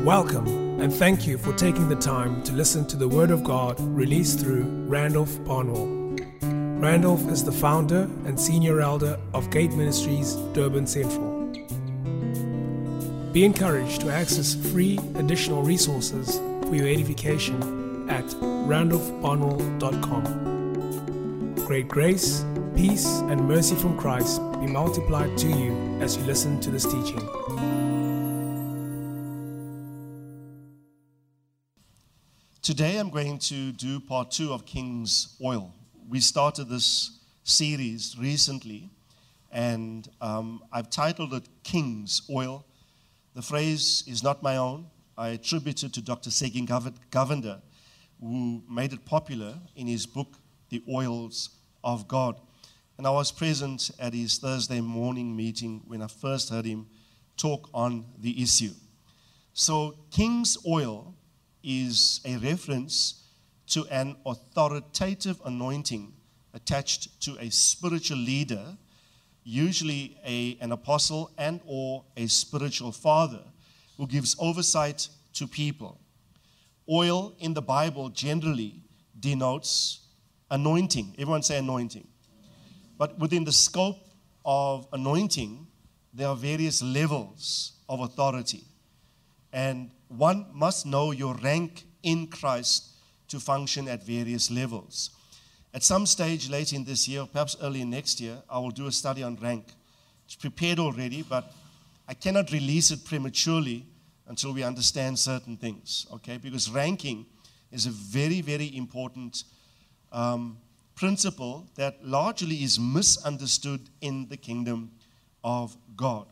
Welcome and thank you for taking the time to listen to the Word of God released through Randolph Barnwell. Randolph is the founder and senior elder of Gate Ministries, Durban Central. Be encouraged to access free additional resources for your edification at randolphbarnwell.com. Great grace, peace, and mercy from Christ be multiplied to you as you listen to this teaching. Today I'm going to do part 2 of King's Oil. We started this series recently, and I've titled it King's Oil. The phrase is not my own. I attribute it to Dr. Seguin Govender, who made it popular in his book, The Oils of God. And I was present at his Thursday morning meeting when I first heard him talk on the issue. So King's Oil is a reference to an authoritative anointing attached to a spiritual leader, usually an apostle and or a spiritual father who gives oversight to people. Oil in the Bible generally denotes anointing. Everyone say anointing. But within the scope of anointing, there are various levels of authority. And one must know your rank in Christ to function at various levels. At some stage late in this year, perhaps early next year, I will do a study on rank. It's prepared already, but I cannot release it prematurely until we understand certain things, okay? Because ranking is a very, very important principle that largely is misunderstood in the kingdom of God.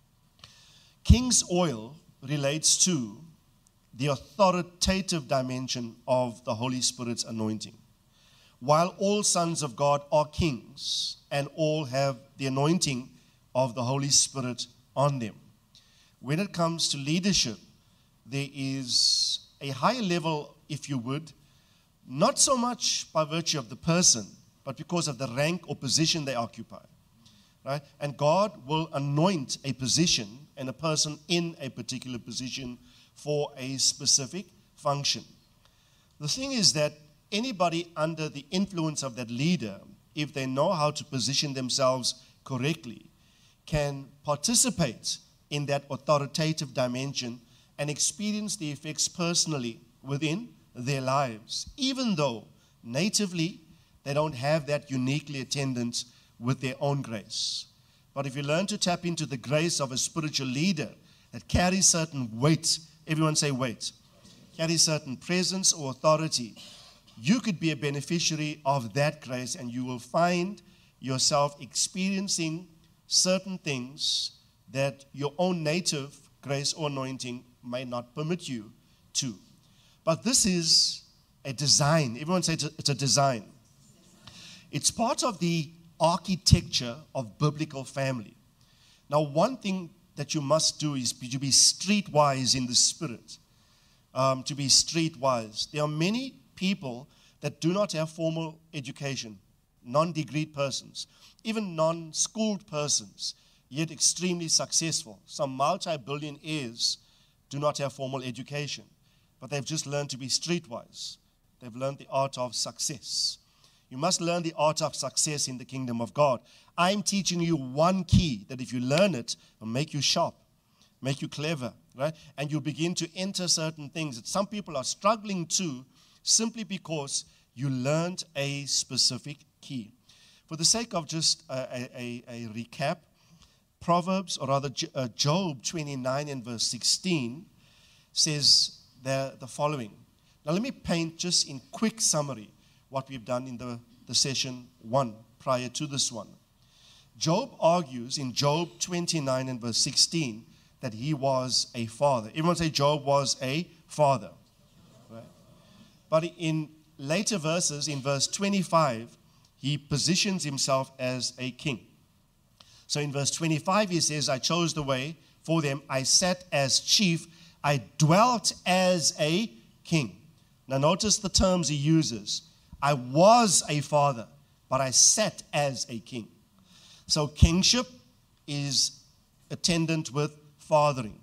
King's Oil relates to the authoritative dimension of the Holy Spirit's anointing. While all sons of God are kings and all have the anointing of the Holy Spirit on them, when it comes to leadership, there is a higher level, if you would, not so much by virtue of the person, but because of the rank or position they occupy. Right? And God will anoint a position and a person in a particular position for a specific function. The thing is that anybody under the influence of that leader, if they know how to position themselves correctly, can participate in that authoritative dimension and experience the effects personally within their lives, even though natively they don't have that uniquely attendant with their own grace. But if you learn to tap into the grace of a spiritual leader that carries certain weight, everyone say weight, carries certain presence or authority, you could be a beneficiary of that grace, and you will find yourself experiencing certain things that your own native grace or anointing may not permit you to. But this is a design. Everyone say it's a design. It's part of the architecture of biblical family. Now, one thing that you must do is to be streetwise in the spirit. To be streetwise. There are many people that do not have formal education, non-degreed persons, even non-schooled persons, yet extremely successful. Some multi-billionaires do not have formal education, but they've just learned to be streetwise. They've learned the art of success. You must learn the art of success in the kingdom of God. I'm teaching you one key that if you learn it, will make you sharp, make you clever, right? And you'll begin to enter certain things that some people are struggling to simply because you learned a specific key. For the sake of just a recap, Proverbs, or rather Job 29 and verse 16 says the following. Now let me paint just in quick summary what we've done in the session 1 prior to this one. Job argues in Job 29 and verse 16 that he was a father. Everyone say Job was a father. Right? But in later verses, in verse 25, he positions himself as a king. So in verse 25 he says, I chose the way for them, I sat as chief, I dwelt as a king. Now notice the terms he uses. I was a father, but I sat as a king. So kingship is attendant with fathering.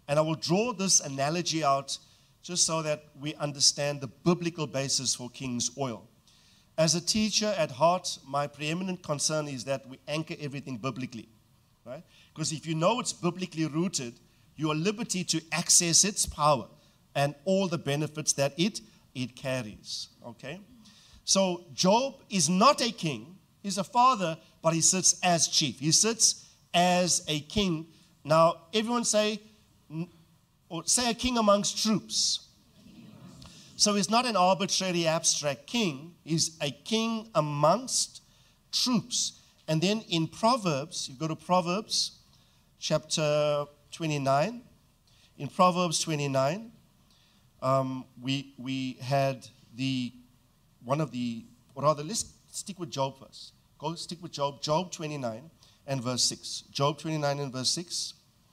And I will draw this analogy out just so that we understand the biblical basis for King's oil. As a teacher at heart, my preeminent concern is that we anchor everything biblically, right? Because if you know it's biblically rooted, you are liberty to access its power and all the benefits that it carries, okay? So Job is not a king. He's a father, but he sits as chief. He sits as a king. Now, everyone say a king amongst troops. So he's not an arbitrary abstract king. He's a king amongst troops. And then in Proverbs, you go to Proverbs chapter 29. In Proverbs 29, we had let's stick with Job first. Go stick with Job. Job 29 and verse 6. Job 29 and verse 6.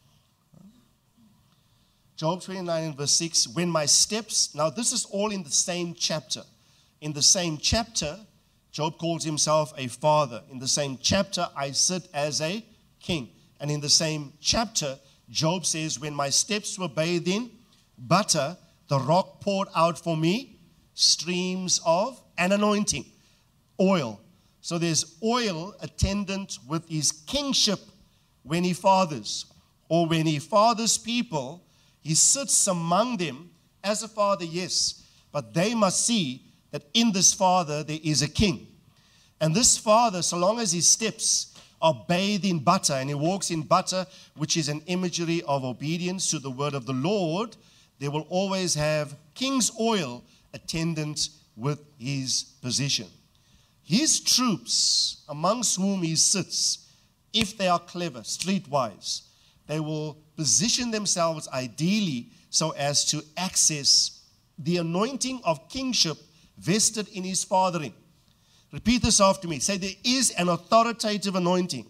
Job 29 and verse 6, when my steps, now this is all in the same chapter. In the same chapter, Job calls himself a father. In the same chapter, I sit as a king. And in the same chapter, Job says, when my steps were bathed in butter, the rock poured out for me streams of an anointing, oil. So there's oil attendant with his kingship when he fathers, or when he fathers people. He sits among them as a father, yes, but they must see that in this father there is a king. And this father, so long as his steps are bathed in butter, and he walks in butter, which is an imagery of obedience to the word of the Lord, they will always have king's oil attendant with his position. His troops, amongst whom he sits, if they are clever, streetwise, they will position themselves ideally so as to access the anointing of kingship vested in his fathering. Repeat this after me. Say, there is an authoritative anointing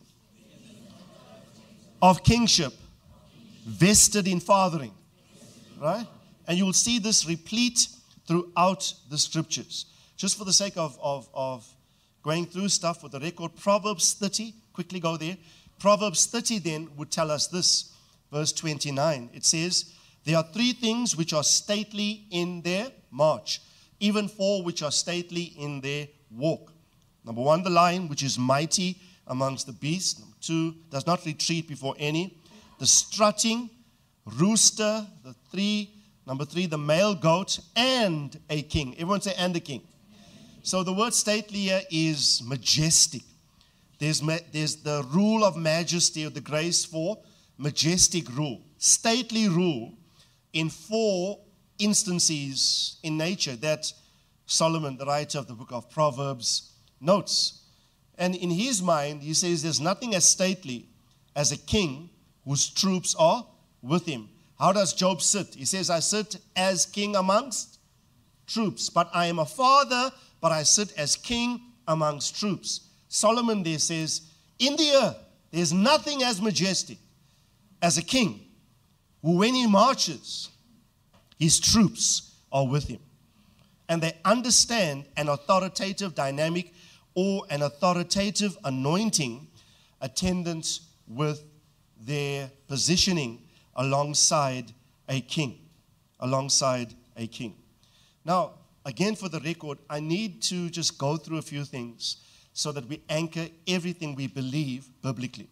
of kingship vested in fathering. Right? And you will see this replete throughout the scriptures. Just for the sake of going through stuff for the record, Proverbs 30, quickly go there. Proverbs 30 then would tell us this, verse 29. It says, there are 3 things which are stately in their march, even 4 which are stately in their walk. Number 1, the lion, which is mighty amongst the beasts. Number 2, does not retreat before any. The strutting rooster. Number 3, the male goat, and a king. Everyone say, and a king. So the word stately here is majestic. There's the rule of majesty, or the grace for majestic rule. Stately rule in 4 instances in nature that Solomon, the writer of the book of Proverbs, notes. And in his mind, he says there's nothing as stately as a king whose troops are with him. How does Job sit? He says, I sit as king amongst troops. But I am a father, but I sit as king amongst troops. Solomon there says, in the earth, there's nothing as majestic as a king who, when he marches, his troops are with him. And they understand an authoritative dynamic or an authoritative anointing attendant with their positioning alongside a king. Alongside a king. Now, again, for the record, I need to just go through a few things so that we anchor everything we believe biblically.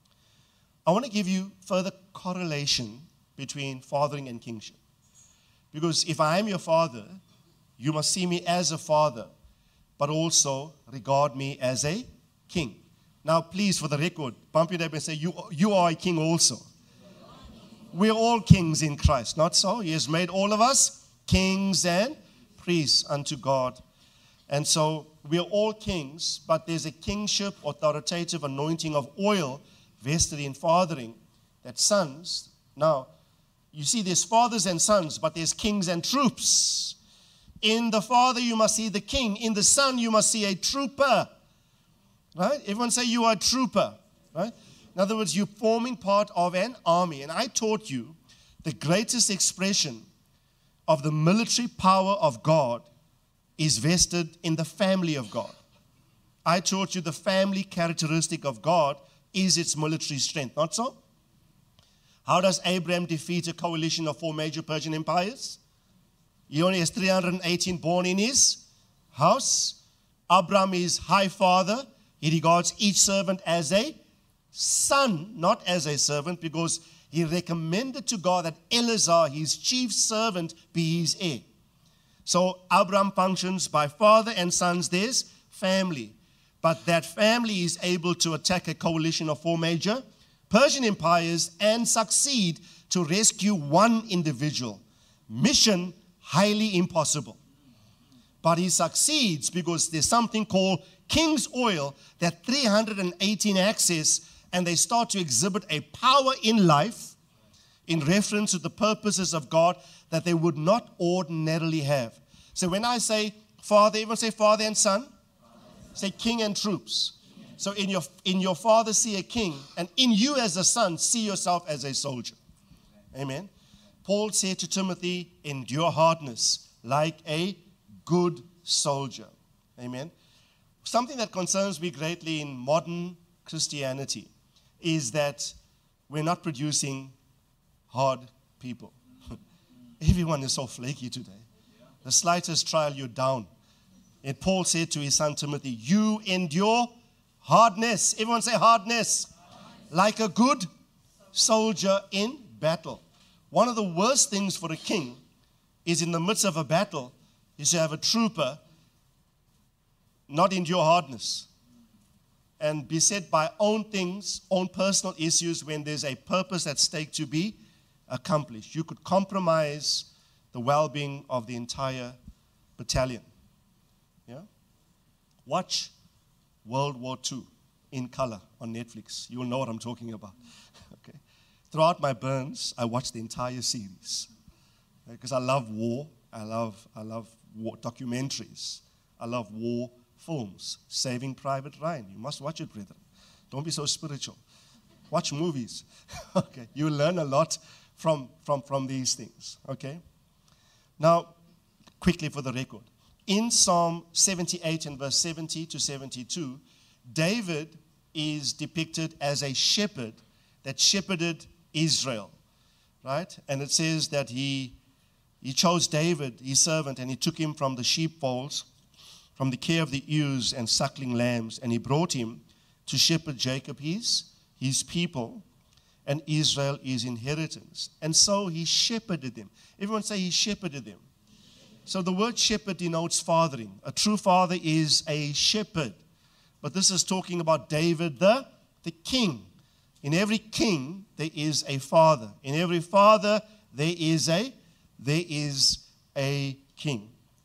I want to give you further correlation between fathering and kingship. Because if I am your father, you must see me as a father, but also regard me as a king. Now, please, for the record, bump your neighbor and say, you are a king also. We're all kings in Christ, not so? He has made all of us kings and priests unto God. And so we are all kings, but there's a kingship, authoritative anointing of oil vested in fathering that sons. Now, you see there's fathers and sons, but there's kings and troops. In the father, you must see the king. In the son, you must see a trooper. Right? Everyone say you are a trooper. Right? In other words, you're forming part of an army. And I taught you the greatest expression of the military power of God is vested in the family of God. I taught you the family characteristic of God is its military strength. Not so? How does Abraham defeat a coalition of 4 major Persian empires? He only has 318 born in his house. Abraham is high father. He regards each servant as a son, not as a servant, because he recommended to God that Eleazar, his chief servant, be his heir. So Abraham functions by father and sons. There's family. But that family is able to attack a coalition of 4 major Persian empires and succeed to rescue one individual. Mission highly impossible. But he succeeds because there's something called King's Oil that 318 access, and they start to exhibit a power in life in reference to the purposes of God that they would not ordinarily have. So when I say father, everyone say father and son. Say king and troops. So in your father see a king, and in you as a son see yourself as a soldier. Amen. Paul said to Timothy, endure hardness like a good soldier. Amen. Something that concerns me greatly in modern Christianity is that we're not producing hard people. Everyone is so flaky today. The slightest trial, you're down. And Paul said to his son Timothy, you endure hardness. Everyone say hardness. Like a good soldier in battle. One of the worst things for a king is in the midst of a battle is to have a trooper not endure hardness and beset by own things, own personal issues when there's a purpose at stake to be accomplished. You could compromise the well-being of the entire battalion. Yeah? Watch World War II in color on Netflix. You'll know what I'm talking about. Okay. Throughout my burns, I watched the entire series because I love war. I love war documentaries. I love war films. Saving Private Ryan. You must watch it, brethren. Don't be so spiritual. Watch movies. Okay. You learn a lot from these things. Okay. Now, quickly for the record. In Psalm 78 and verse 70 to 72, David is depicted as a shepherd that shepherded Israel, right? And it says that he chose David, his servant, and he took him from the sheepfolds, from the care of the ewes and suckling lambs, and he brought him to shepherd Jacob, his people, and Israel his inheritance. And so he shepherded them. Everyone say he shepherded them. So the word shepherd denotes fathering. A true father is a shepherd. But this is talking about David, the king. In every king, there is a father. In every father, there is a king.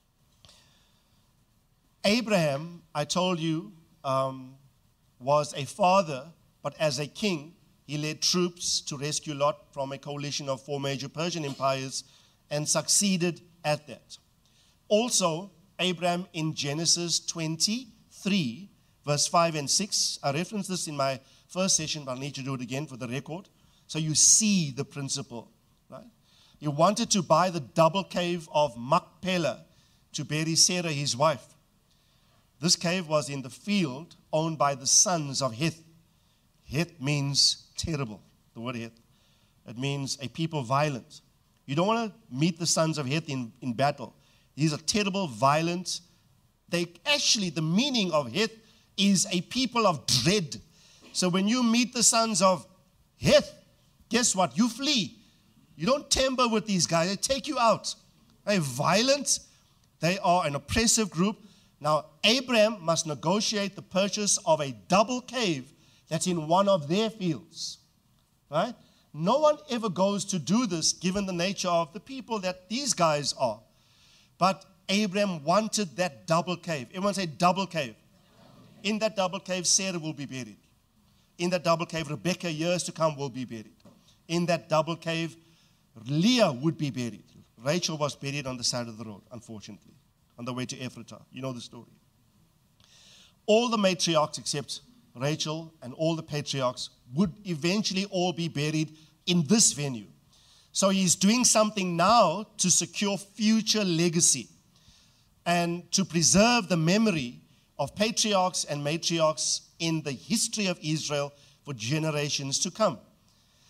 Abraham, I told you, was a father, but as a king, he led troops to rescue Lot from a coalition of 4 major Persian empires and succeeded at that. Also, Abraham in Genesis 23, verse 5 and 6, I referenced this in my first session, but I need to do it again for the record. So you see the principle, right? He wanted to buy the double cave of Machpelah to bury Sarah, his wife. This cave was in the field owned by the sons of Heth. Heth means terrible, the word Heth. It means a people violent. You don't want to meet the sons of Heth in battle. These are terrible, violent. The meaning of Heth is a people of dread. So when you meet the sons of Heth, guess what? You flee. You don't tamper with these guys. They take you out. They're violent. They are an oppressive group. Now, Abraham must negotiate the purchase of a double cave that's in one of their fields. Right? No one ever goes to do this given the nature of the people that these guys are. But Abraham wanted that double cave. Everyone say double cave. In that double cave, Sarah will be buried. In that double cave, Rebekah, years to come, will be buried. In that double cave, Leah would be buried. Rachel was buried on the side of the road, unfortunately, on the way to Ephratah. You know the story. All the matriarchs except Rachel and all the patriarchs would eventually all be buried in this venue. So he's doing something now to secure future legacy and to preserve the memory of patriarchs and matriarchs in the history of Israel for generations to come.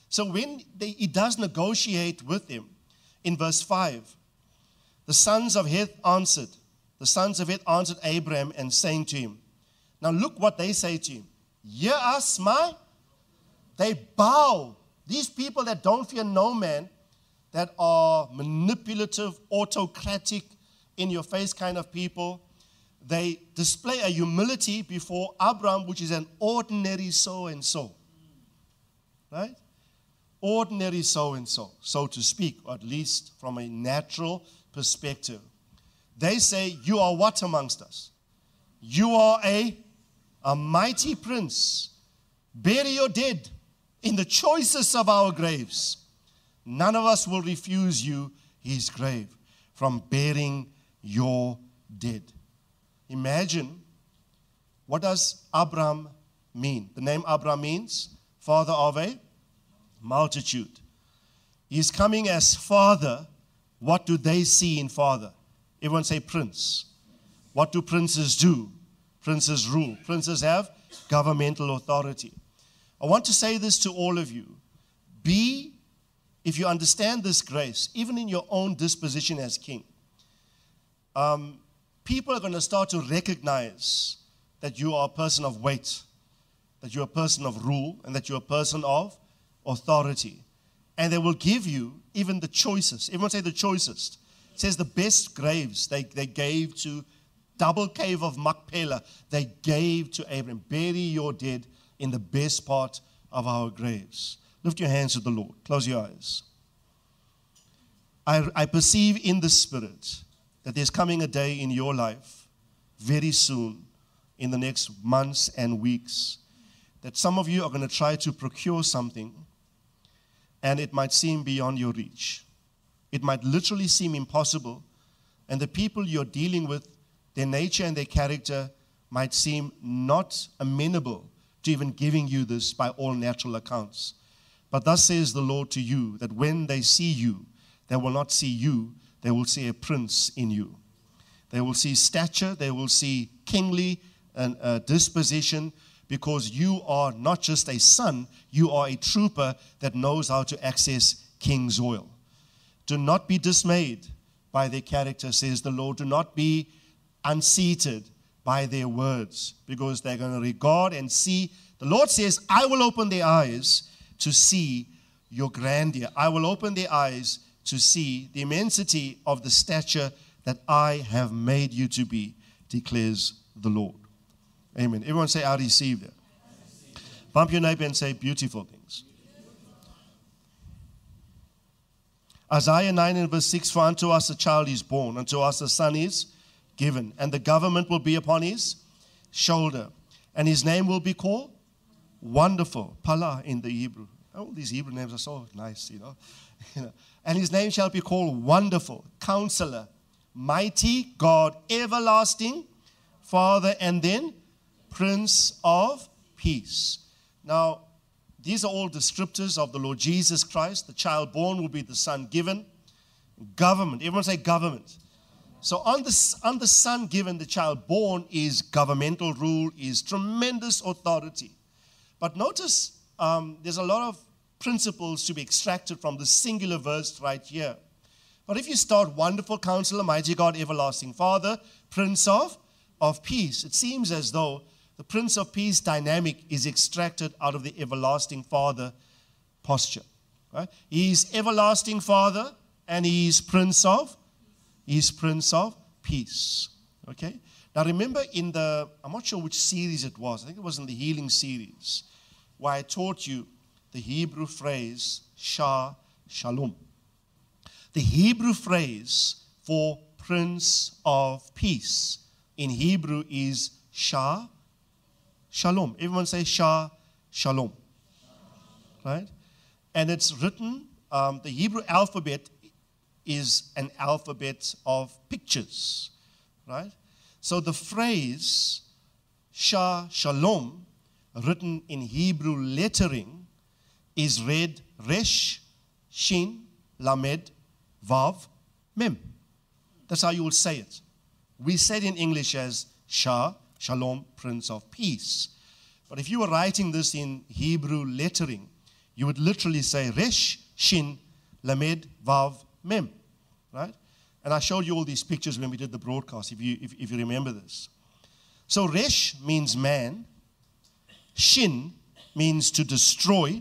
So when he does negotiate with them, in verse 5, the sons of Heth answered Abraham and saying to him, now look what they say to him. Hear us, they bow. These people that don't fear no man, that are manipulative, autocratic, in your face kind of people, they display a humility before Abraham, which is an ordinary so-and-so. Right? Ordinary so-and-so, so to speak, or at least from a natural perspective. They say, you are what amongst us? You are a mighty prince. Bury your dead in the choicest of our graves. None of us will refuse you his grave from bearing your dead. Imagine, what does Abraham mean? The name Abraham means father of a multitude. He's coming as father. What do they see in father? Everyone say prince. What do princes do? Princes rule. Princes have governmental authority. I want to say this to all of you. If you understand this grace, even in your own disposition as king, people are going to start to recognize that you are a person of weight, that you're a person of rule, and that you're a person of authority. And they will give you even the choicest. Everyone say the choicest. It says the best graves they gave to double cave of Machpelah. They gave to Abraham. Bury your dead in the best part of our graves. Lift your hands to the Lord. Close your eyes. I perceive in the Spirit that there's coming a day in your life very soon, in the next months and weeks, that some of you are going to try to procure something, and it might seem beyond your reach. It might literally seem impossible, and the people you're dealing with, their nature and their character might seem not amenable to even giving you this by all natural accounts. But thus says the Lord to you, that when they see you, they will not see you, they will see a prince in you. They will see stature, they will see kingly disposition, because you are not just a son, you are a trooper that knows how to access king's oil. Do not be dismayed by their character, says the Lord. Do not be unseated by their words, because they're going to regard and see. The Lord says, I will open their eyes to see your grandeur. I will open their eyes to see the immensity of the stature that I have made you to be, declares the Lord. Amen. Everyone say, I receive that. Bump your neighbor and say, beautiful things. Isaiah 9 and verse 6, for unto us a child is born, unto us a son is given, and the government will be upon his shoulder, and his name will be called Wonderful, Pala in the Hebrew. Oh, these Hebrew names are so nice, you know. And his name shall be called Wonderful, Counselor, Mighty God, Everlasting Father, and then Prince of Peace. Now, these are all descriptors of the Lord Jesus Christ. The child born will be the son given. Government. Everyone say government. So on the son given, the child born is governmental rule, is tremendous authority. But notice there's a lot of principles to be extracted from the singular verse right here. But if you start Wonderful Counselor, Mighty God, Everlasting Father, Prince of Peace, it seems as though the Prince of Peace dynamic is extracted out of the Everlasting Father posture. Right? He's Everlasting Father and he's Prince of Peace. Okay? Now remember I'm not sure which series it was. I think it was in the healing series, where I taught you the Hebrew phrase, Shalom. The Hebrew phrase for Prince of Peace in Hebrew is Shalom. Everyone say Shalom. Right? And it's written, the Hebrew alphabet is an alphabet of pictures. Right? So the phrase Shalom, written in Hebrew lettering, is read Resh, Shin, Lamed, Vav, Mem. That's how you will say it. We say it in English as Shalom, Prince of Peace. But if you were writing this in Hebrew lettering, you would literally say Resh, Shin, Lamed, Vav, Mem. Right? And I showed you all these pictures when we did the broadcast, if you remember this. So Resh means man. Shin means to destroy.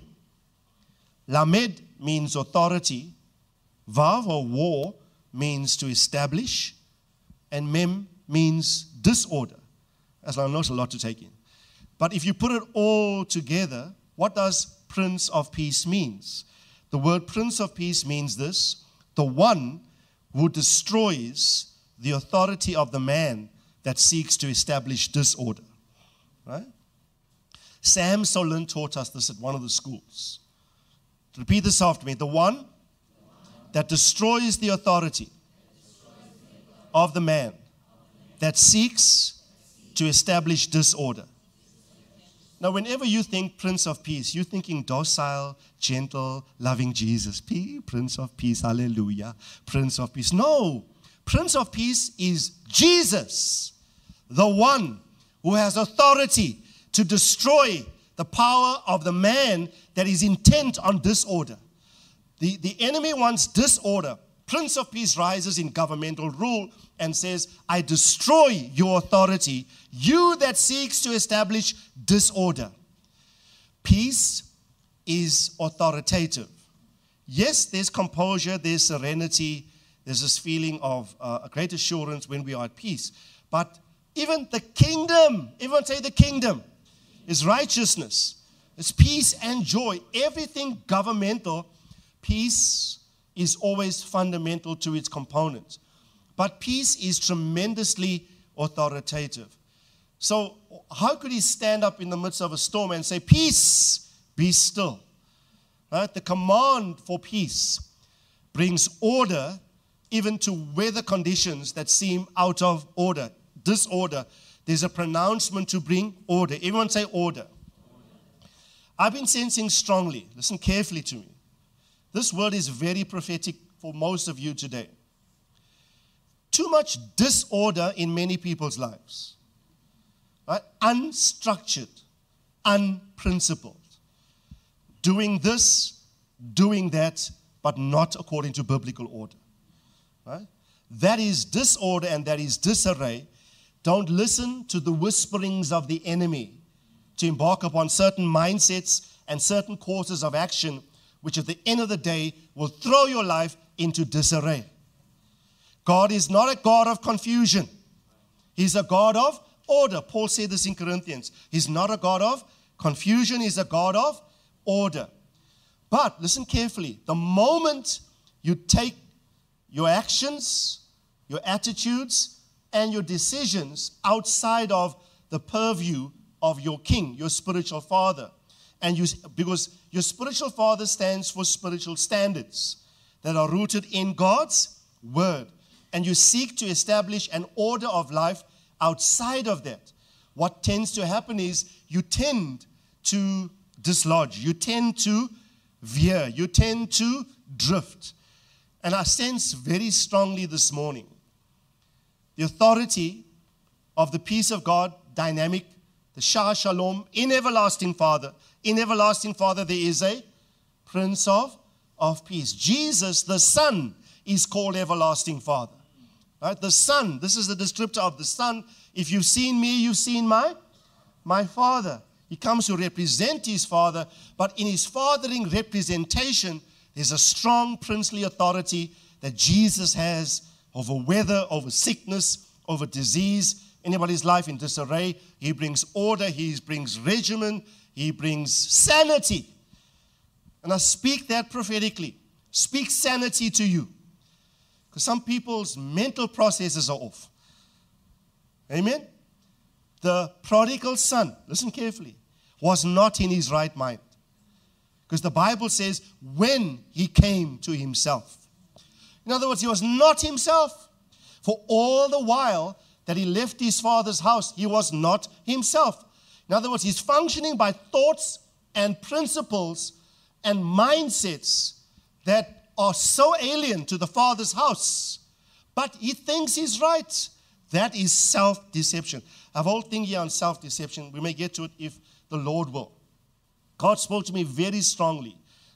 Lamed means authority. Vav, or war, means to establish. And Mem means disorder. As I know, it's a lot to take in. But if you put it all together, what does Prince of Peace means? The word Prince of Peace means this: the one who destroys the authority of the man that seeks to establish disorder. Right? Sam Solon taught us this at one of the schools. Repeat this after me. The one that destroys the authority of the man that seeks to establish disorder. Now, whenever you think Prince of Peace, you're thinking docile, gentle, loving Jesus. Prince of Peace, hallelujah. Prince of Peace. No, Prince of Peace is Jesus, the one who has authority to destroy the power of the man that is intent on disorder. The enemy wants disorder. Prince of Peace rises in governmental rule and says, I destroy your authority, you that seeks to establish disorder. Peace is authoritative. Yes, there's composure, there's serenity, there's this feeling of a great assurance when we are at peace. But even the kingdom, everyone say the kingdom, is righteousness. It's peace and joy. Everything governmental, peace is always fundamental to its components. But peace is tremendously authoritative. So how could he stand up in the midst of a storm and say, peace, be still? Right? The command for peace brings order even to weather conditions that seem out of order, disorder. There's a pronouncement to bring order. Everyone say order. I've been sensing strongly, listen carefully to me. This word is very prophetic for most of you today. Too much disorder in many people's lives. Right? Unstructured, unprincipled. Doing this, doing that, but not according to biblical order. Right? That is disorder and that is disarray. Don't listen to the whisperings of the enemy to embark upon certain mindsets and certain courses of action which at the end of the day will throw your life into disarray. God is not a God of confusion. He's a God of order. Paul said this in Corinthians. He's not a God of confusion. He's a God of order. But listen carefully. The moment you take your actions, your attitudes, and your decisions outside of the purview of your king, your spiritual father, because your spiritual father stands for spiritual standards that are rooted in God's word. And you seek to establish an order of life outside of that. What tends to happen is you tend to dislodge. You tend to veer. You tend to drift. And I sense very strongly this morning the authority of the peace of God, dynamic, the Shah Shalom, in everlasting Father. In everlasting Father, there is a Prince of Peace. Jesus, the Son, is called everlasting Father. Right? The Son, this is the descriptor of the Son. If you've seen me, you've seen my Father. He comes to represent his Father, but in his fathering representation, there's a strong princely authority that Jesus has over weather, over sickness, over disease, anybody's life in disarray. He brings order, he brings regimen, he brings sanity. And I speak that prophetically. Speak sanity to you. Because some people's mental processes are off. Amen? The prodigal son, listen carefully, was not in his right mind. Because the Bible says, when he came to himself. In other words, he was not himself. For all the while that he left his father's house, he was not himself. In other words, he's functioning by thoughts and principles and mindsets that are so alien to the father's house. But he thinks he's right. That is self-deception. I have a whole thing here on self-deception. We may get to it if the Lord will. God spoke to me very strongly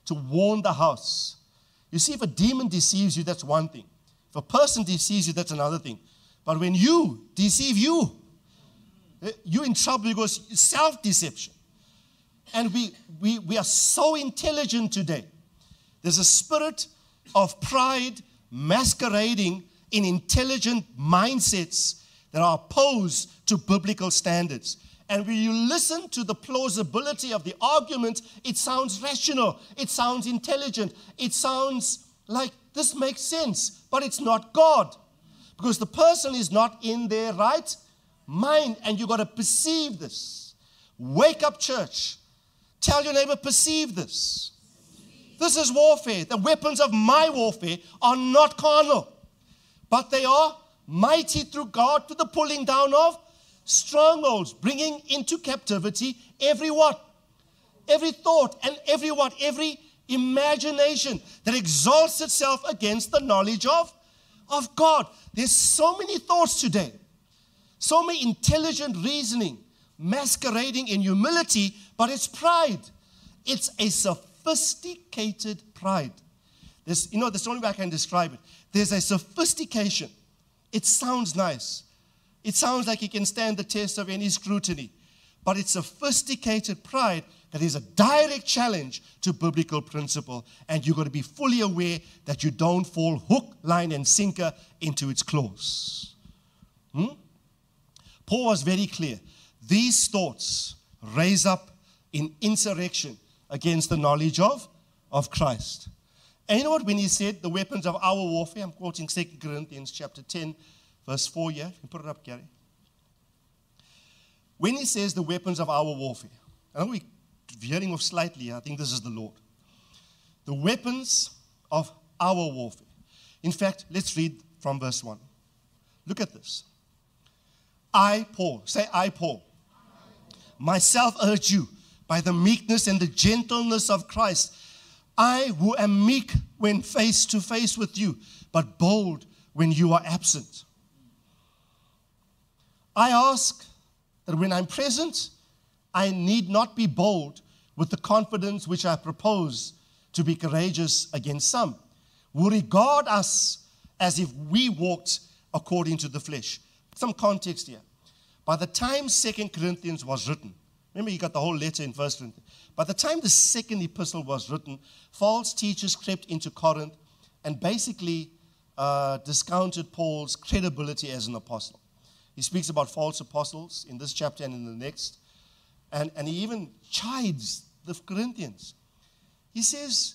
to warn the house. You see, if a demon deceives you, that's one thing. If a person deceives you, that's another thing. But when you deceive you, you're in trouble because it's self-deception. And we are so intelligent today. There's a spirit of pride masquerading in intelligent mindsets that are opposed to biblical standards. And when you listen to the plausibility of the argument, it sounds rational. It sounds intelligent. It sounds like this makes sense. But it's not God. Because the person is not in their right mind. And you've got to perceive this. Wake up, church. Tell your neighbor, perceive this. This is warfare. The weapons of my warfare are not carnal. But they are mighty through God to the pulling down of strongholds, bringing into captivity every what? Every thought and every what? Every imagination that exalts itself against the knowledge of God. There's so many thoughts today. So many intelligent reasoning masquerading in humility, but it's pride. It's a sophisticated pride. There's the only way I can describe it. There's a sophistication. It sounds nice. It sounds like it can stand the test of any scrutiny. But it's sophisticated pride that is a direct challenge to biblical principle. And you've got to be fully aware that you don't fall hook, line, and sinker into its claws. Paul was very clear. These thoughts raise up in insurrection against the knowledge of Christ. And you know what? When he said the weapons of our warfare, I'm quoting 2 Corinthians chapter 10, verse 4 here. You can put it up, Gary. When he says the weapons of our warfare, I know we're veering off slightly. I think this is the Lord. The weapons of our warfare. In fact, let's read from verse 1. Look at this. I, Paul, say I, Paul, myself urge you by the meekness and the gentleness of Christ. I who am meek when face to face with you, but bold when you are absent. I ask that when I'm present, I need not be bold with the confidence which I propose to be courageous against some, who regard us as if we walked according to the flesh. Some context here. By the time 2 Corinthians was written, remember, you got the whole letter in 1 Corinthians. By the time the second epistle was written, false teachers crept into Corinth and basically discounted Paul's credibility as an apostle. He speaks about false apostles in this chapter and in the next. And he even chides the Corinthians. He says,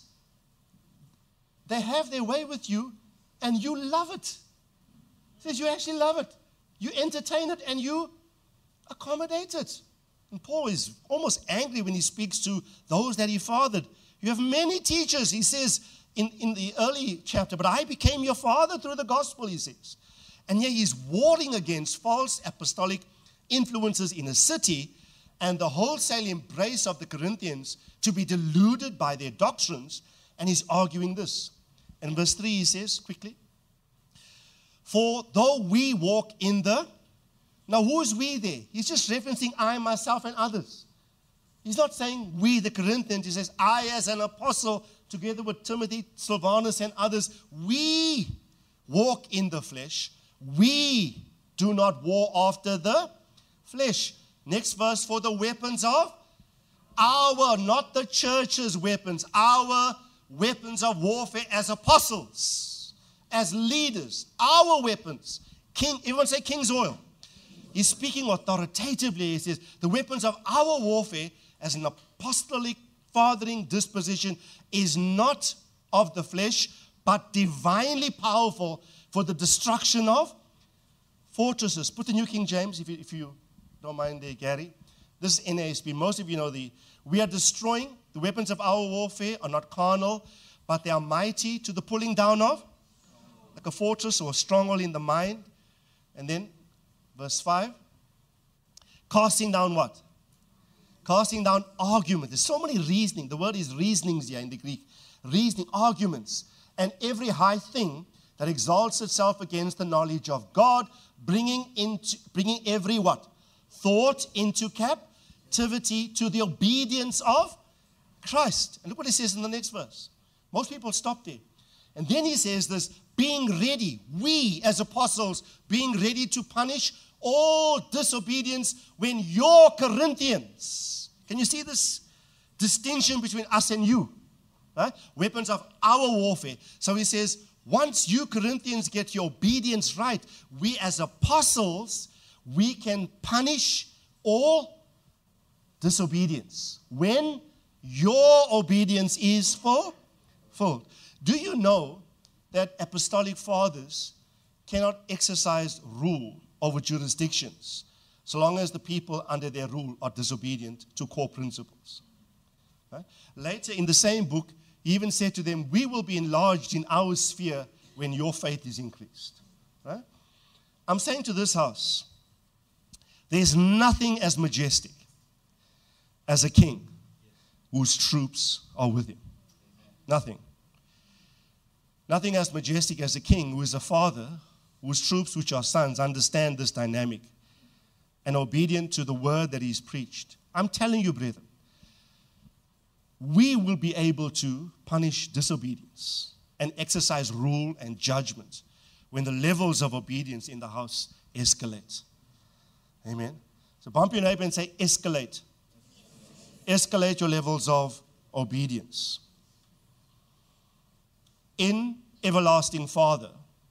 they have their way with you and you love it. He says, you actually love it. You entertain it and you accommodate it. And Paul is almost angry when he speaks to those that he fathered. You have many teachers, he says in the early chapter, but I became your father through the gospel, he says. And yet he's warring against false apostolic influences in a city and the wholesale embrace of the Corinthians to be deluded by their doctrines. And he's arguing this. In verse 3 he says, quickly, for though we walk in the... Now, who is we there? He's just referencing I, myself, and others. He's not saying we, the Corinthians. He says, I as an apostle, together with Timothy, Silvanus, and others, we walk in the flesh. We do not war after the flesh. Next verse, for the weapons of our, not the church's weapons, our weapons of warfare as apostles, as leaders, our weapons. King, everyone say King's oil. He's speaking authoritatively. He says, the weapons of our warfare as an apostolic fathering disposition is not of the flesh, but divinely powerful for the destruction of fortresses. Put the New King James, if you don't mind there, Gary. This is NASB. Most of you know we are destroying. The weapons of our warfare are not carnal, but they are mighty to the pulling down of, like a fortress or a stronghold in the mind. And then, verse 5, casting down what? Casting down argument. There's so many reasoning. The word is reasonings here in the Greek. Reasoning, arguments. And every high thing that exalts itself against the knowledge of God, bringing every what? Thought into captivity to the obedience of Christ. And look what he says in the next verse. Most people stop there. And then he says this, being ready, we as apostles, being ready to punish all disobedience when your Corinthians, can you see this distinction between us and you? Right? Weapons of our warfare. So he says, once you Corinthians get your obedience right, we as apostles, we can punish all disobedience when your obedience is fulfilled. Do you know that apostolic fathers cannot exercise rule over jurisdictions so long as the people under their rule are disobedient to core principles? Right? Later in the same book, he even said to them, we will be enlarged in our sphere when your faith is increased. Right? I'm saying to this house, there's nothing as majestic as a king whose troops are with him. Nothing. Nothing as majestic as a king who is a father whose troops, which are sons, understand this dynamic and obedient to the word that he's preached. I'm telling you, brethren, we will be able to punish disobedience and exercise rule and judgment when the levels of obedience in the house escalate. Amen. So bump your neighbor and say, escalate. Escalate your levels of obedience. In everlasting Father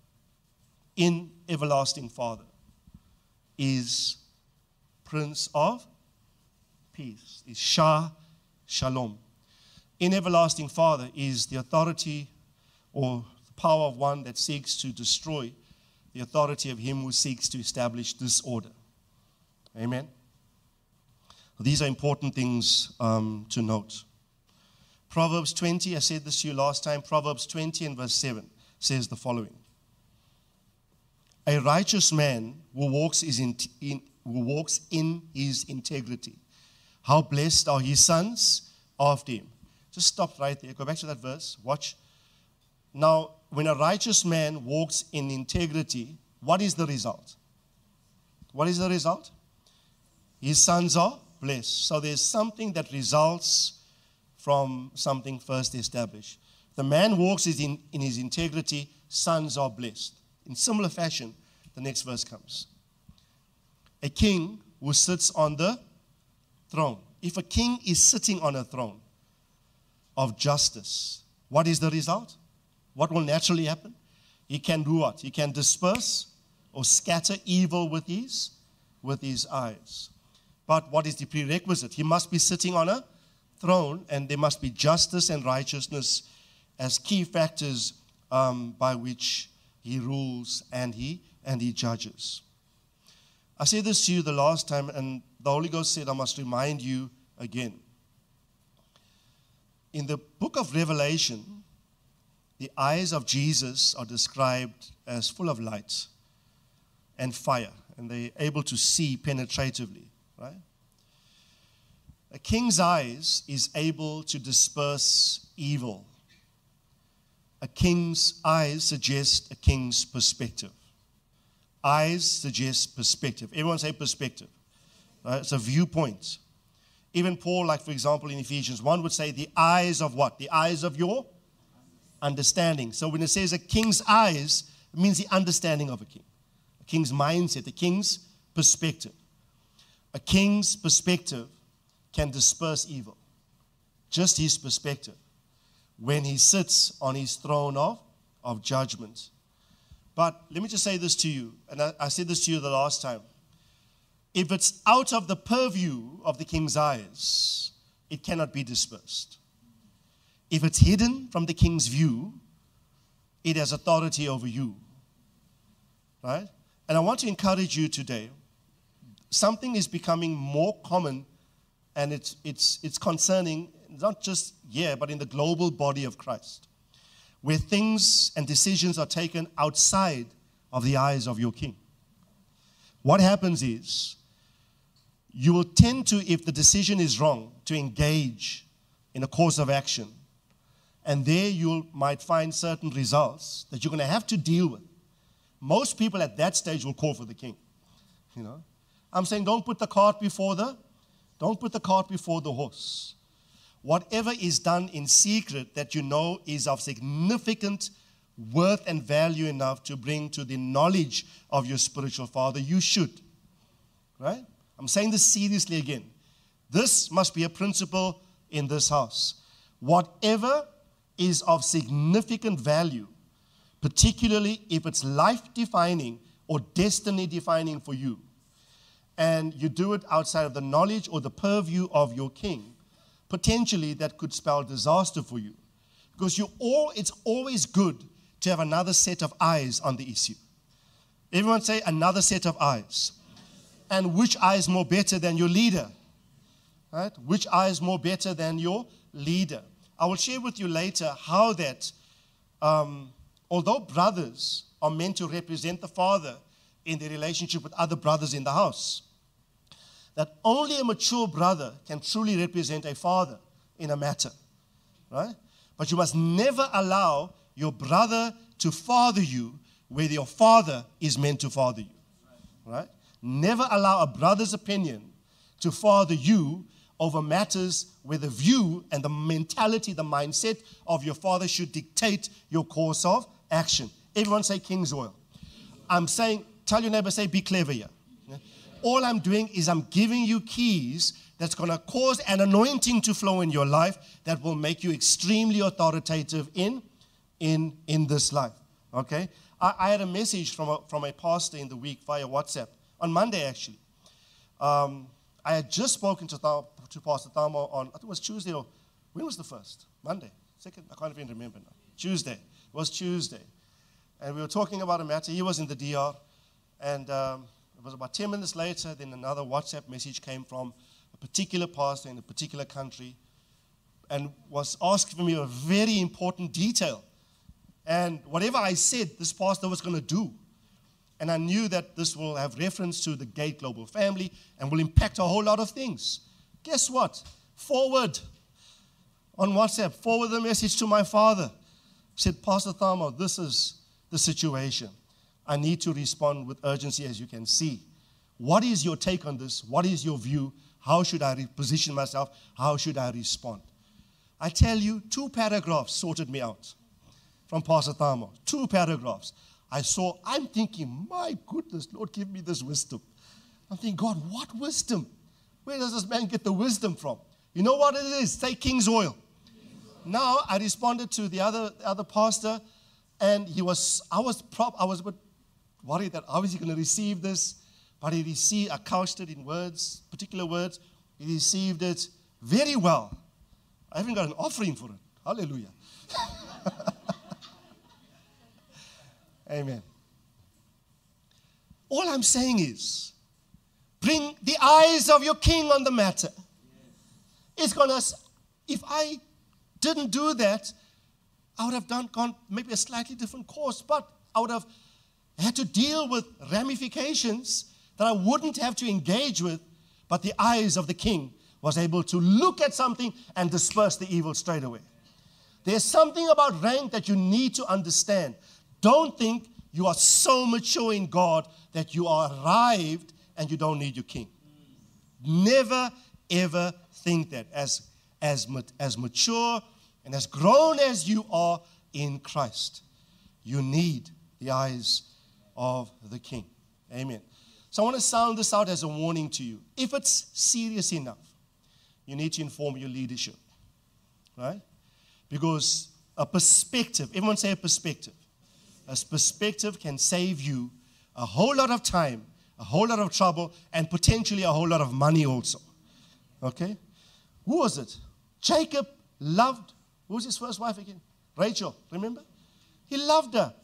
is Prince of Peace, is Shalom. In everlasting Father is the authority or the power of one that seeks to destroy the authority of him who seeks to establish disorder. Amen. These are important things to note. Proverbs 20, I said this to you last time, Proverbs 20 and verse 7 says the following. A righteous man who walks in his integrity. How blessed are his sons after him. Just stop right there. Go back to that verse. Watch. Now, when a righteous man walks in integrity, what is the result? What is the result? His sons are blessed. So there's something that results from something first established. The man walks in his integrity, sons are blessed. In similar fashion, the next verse comes. A king who sits on the throne. If a king is sitting on a throne of justice, what is the result? What will naturally happen? He can do what? He can disperse or scatter evil with his eyes. But what is the prerequisite? He must be sitting on a throne, and there must be justice and righteousness as key factors by which he rules and he judges. I said this to you the last time, and the Holy Ghost said I must remind you again. In the book of Revelation, the eyes of Jesus are described as full of light and fire, and they're able to see penetratively, right? A king's eyes is able to disperse evil. A king's eyes suggest a king's perspective. Eyes suggest perspective. Everyone say perspective. Right? It's a viewpoint. Even Paul, like for example in Ephesians 1, would say the eyes of what? The eyes of your understanding. So when it says a king's eyes, it means the understanding of a king. A king's mindset, a king's perspective. A king's perspective can disperse evil. Just his perspective. When he sits on his throne of judgment. But let me just say this to you, and I said this to you the last time. If it's out of the purview of the king's eyes, it cannot be dispersed. If it's hidden from the king's view, it has authority over you. Right? And I want to encourage you today. Something is becoming more common, and it's concerning not just here, but in the global body of Christ, where things and decisions are taken outside of the eyes of your king. What happens is, you will tend to, if the decision is wrong, to engage in a course of action. And there you might find certain results that you're going to have to deal with. Most people at that stage will call for the king. You know, I'm saying don't put the cart before the horse. whatever is done in secret that you know is of significant worth and value enough to bring to the knowledge of your spiritual father, you should. Right? I'm saying this seriously again. This must be a principle in this house. Whatever is of significant value, particularly if it's life-defining or destiny-defining for you, and you do it outside of the knowledge or the purview of your king, potentially that could spell disaster for you. Because it's always good to have another set of eyes on the issue. Everyone say, another set of eyes. And which eye is more better than your leader? Right? Which eye is more better than your leader? I will share with you later how that, although brothers are meant to represent the father in their relationship with other brothers in the house, that only a mature brother can truly represent a father in a matter. Right? But you must never allow your brother to father you where your father is meant to father you. Right? Never allow a brother's opinion to father you over matters where the view and the mentality, the mindset of your father should dictate your course of action. Everyone say King's Oil. I'm saying, tell your neighbor, say, be clever here. All I'm doing is I'm giving you keys that's going to cause an anointing to flow in your life that will make you extremely authoritative in this life. Okay? I had a message from a pastor in the week via WhatsApp, on Monday actually. I had just spoken to Pastor Thamo on, I think it was Tuesday, or when was the first? Monday? Second? I can't even remember now. Tuesday. It was Tuesday. And we were talking about a matter. He was in the DR. And it was about 10 minutes later, then another WhatsApp message came from a particular pastor in a particular country and was asking me a very important detail. And whatever I said, this pastor was going to do. And I knew that this will have reference to the Gate Global family and will impact a whole lot of things. Guess what? Forward on WhatsApp, forward the message to my father. Said, Pastor Thamo, this is the situation. I need to respond with urgency, as you can see. What is your take on this? What is your view? How should I position myself? How should I respond? I tell you, 2 paragraphs sorted me out from Pastor Thamo. 2 paragraphs. I'm thinking, my goodness, Lord, give me this wisdom. I'm thinking, God, what wisdom? Where does this man get the wisdom from? You know what it is? Say King's Oil. Now, I responded to the other pastor, and I was a bit worried that how is he going to receive this? But I couched it in words, particular words. He received it very well. I haven't got an offering for it. Hallelujah. Amen. All I'm saying is, bring the eyes of your king on the matter. It's going to, if I didn't do that, I would have gone maybe a slightly different course, but I would have had to deal with ramifications that I wouldn't have to engage with, but the eyes of the king was able to look at something and disperse the evil straight away. There's something about rank that you need to understand. Don't think you are so mature in God that you are arrived and you don't need your king. Never, ever think that. As mature and as grown as you are in Christ, you need the eyes of the king. Amen. So I want to sound this out as a warning to you. If it's serious enough, you need to inform your leadership. Right? Because a perspective, everyone say a perspective. A perspective can save you a whole lot of time, a whole lot of trouble, and potentially a whole lot of money also. Okay? Who was it? Jacob loved, who was his first wife again? Rachel, remember? He loved her.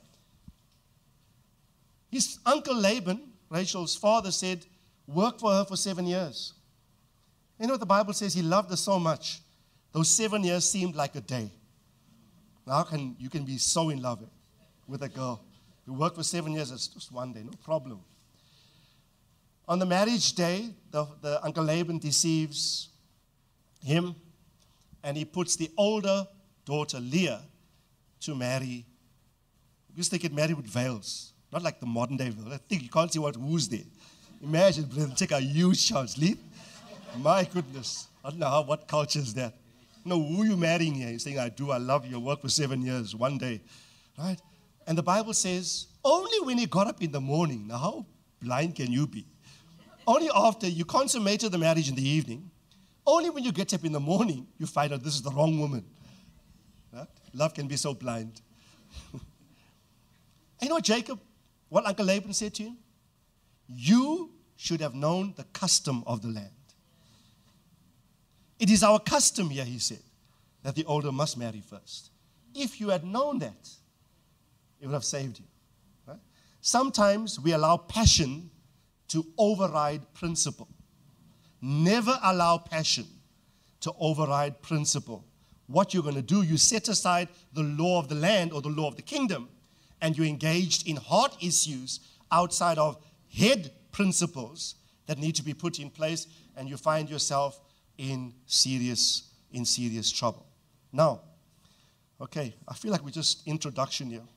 His uncle Laban, Rachel's father, said, work for her for 7 years. You know what the Bible says? He loved her so much. Those 7 years seemed like a day. Now you can be so in love with a girl. You work for 7 years, it's just one day, no problem. On the marriage day, the Uncle Laban deceives him, and he puts the older daughter, Leah, to marry. Because they get married with veils, not like the modern day veil. I think you can't see who's there. Imagine, brother, take a huge chance. Leah, my goodness, I don't know what culture is that. No, who are you marrying here? He's saying, I do, I love you, I worked for 7 years, one day. Right? And the Bible says, only when he got up in the morning. Now, how blind can you be? Only after you consummated the marriage in the evening, only when you get up in the morning, you find out this is the wrong woman. Right? Love can be so blind. And you know what Jacob, what Uncle Laban said to him? You should have known the custom of the land. It is our custom here, he said, that the older must marry first. If you had known that, it would have saved you. Right? Sometimes we allow passion to override principle. Never allow passion to override principle. What you're going to do, you set aside the law of the land or the law of the kingdom, and you're engaged in heart issues outside of head principles that need to be put in place, and you find yourself in serious trouble. Now, okay, I feel like we're just introduction here.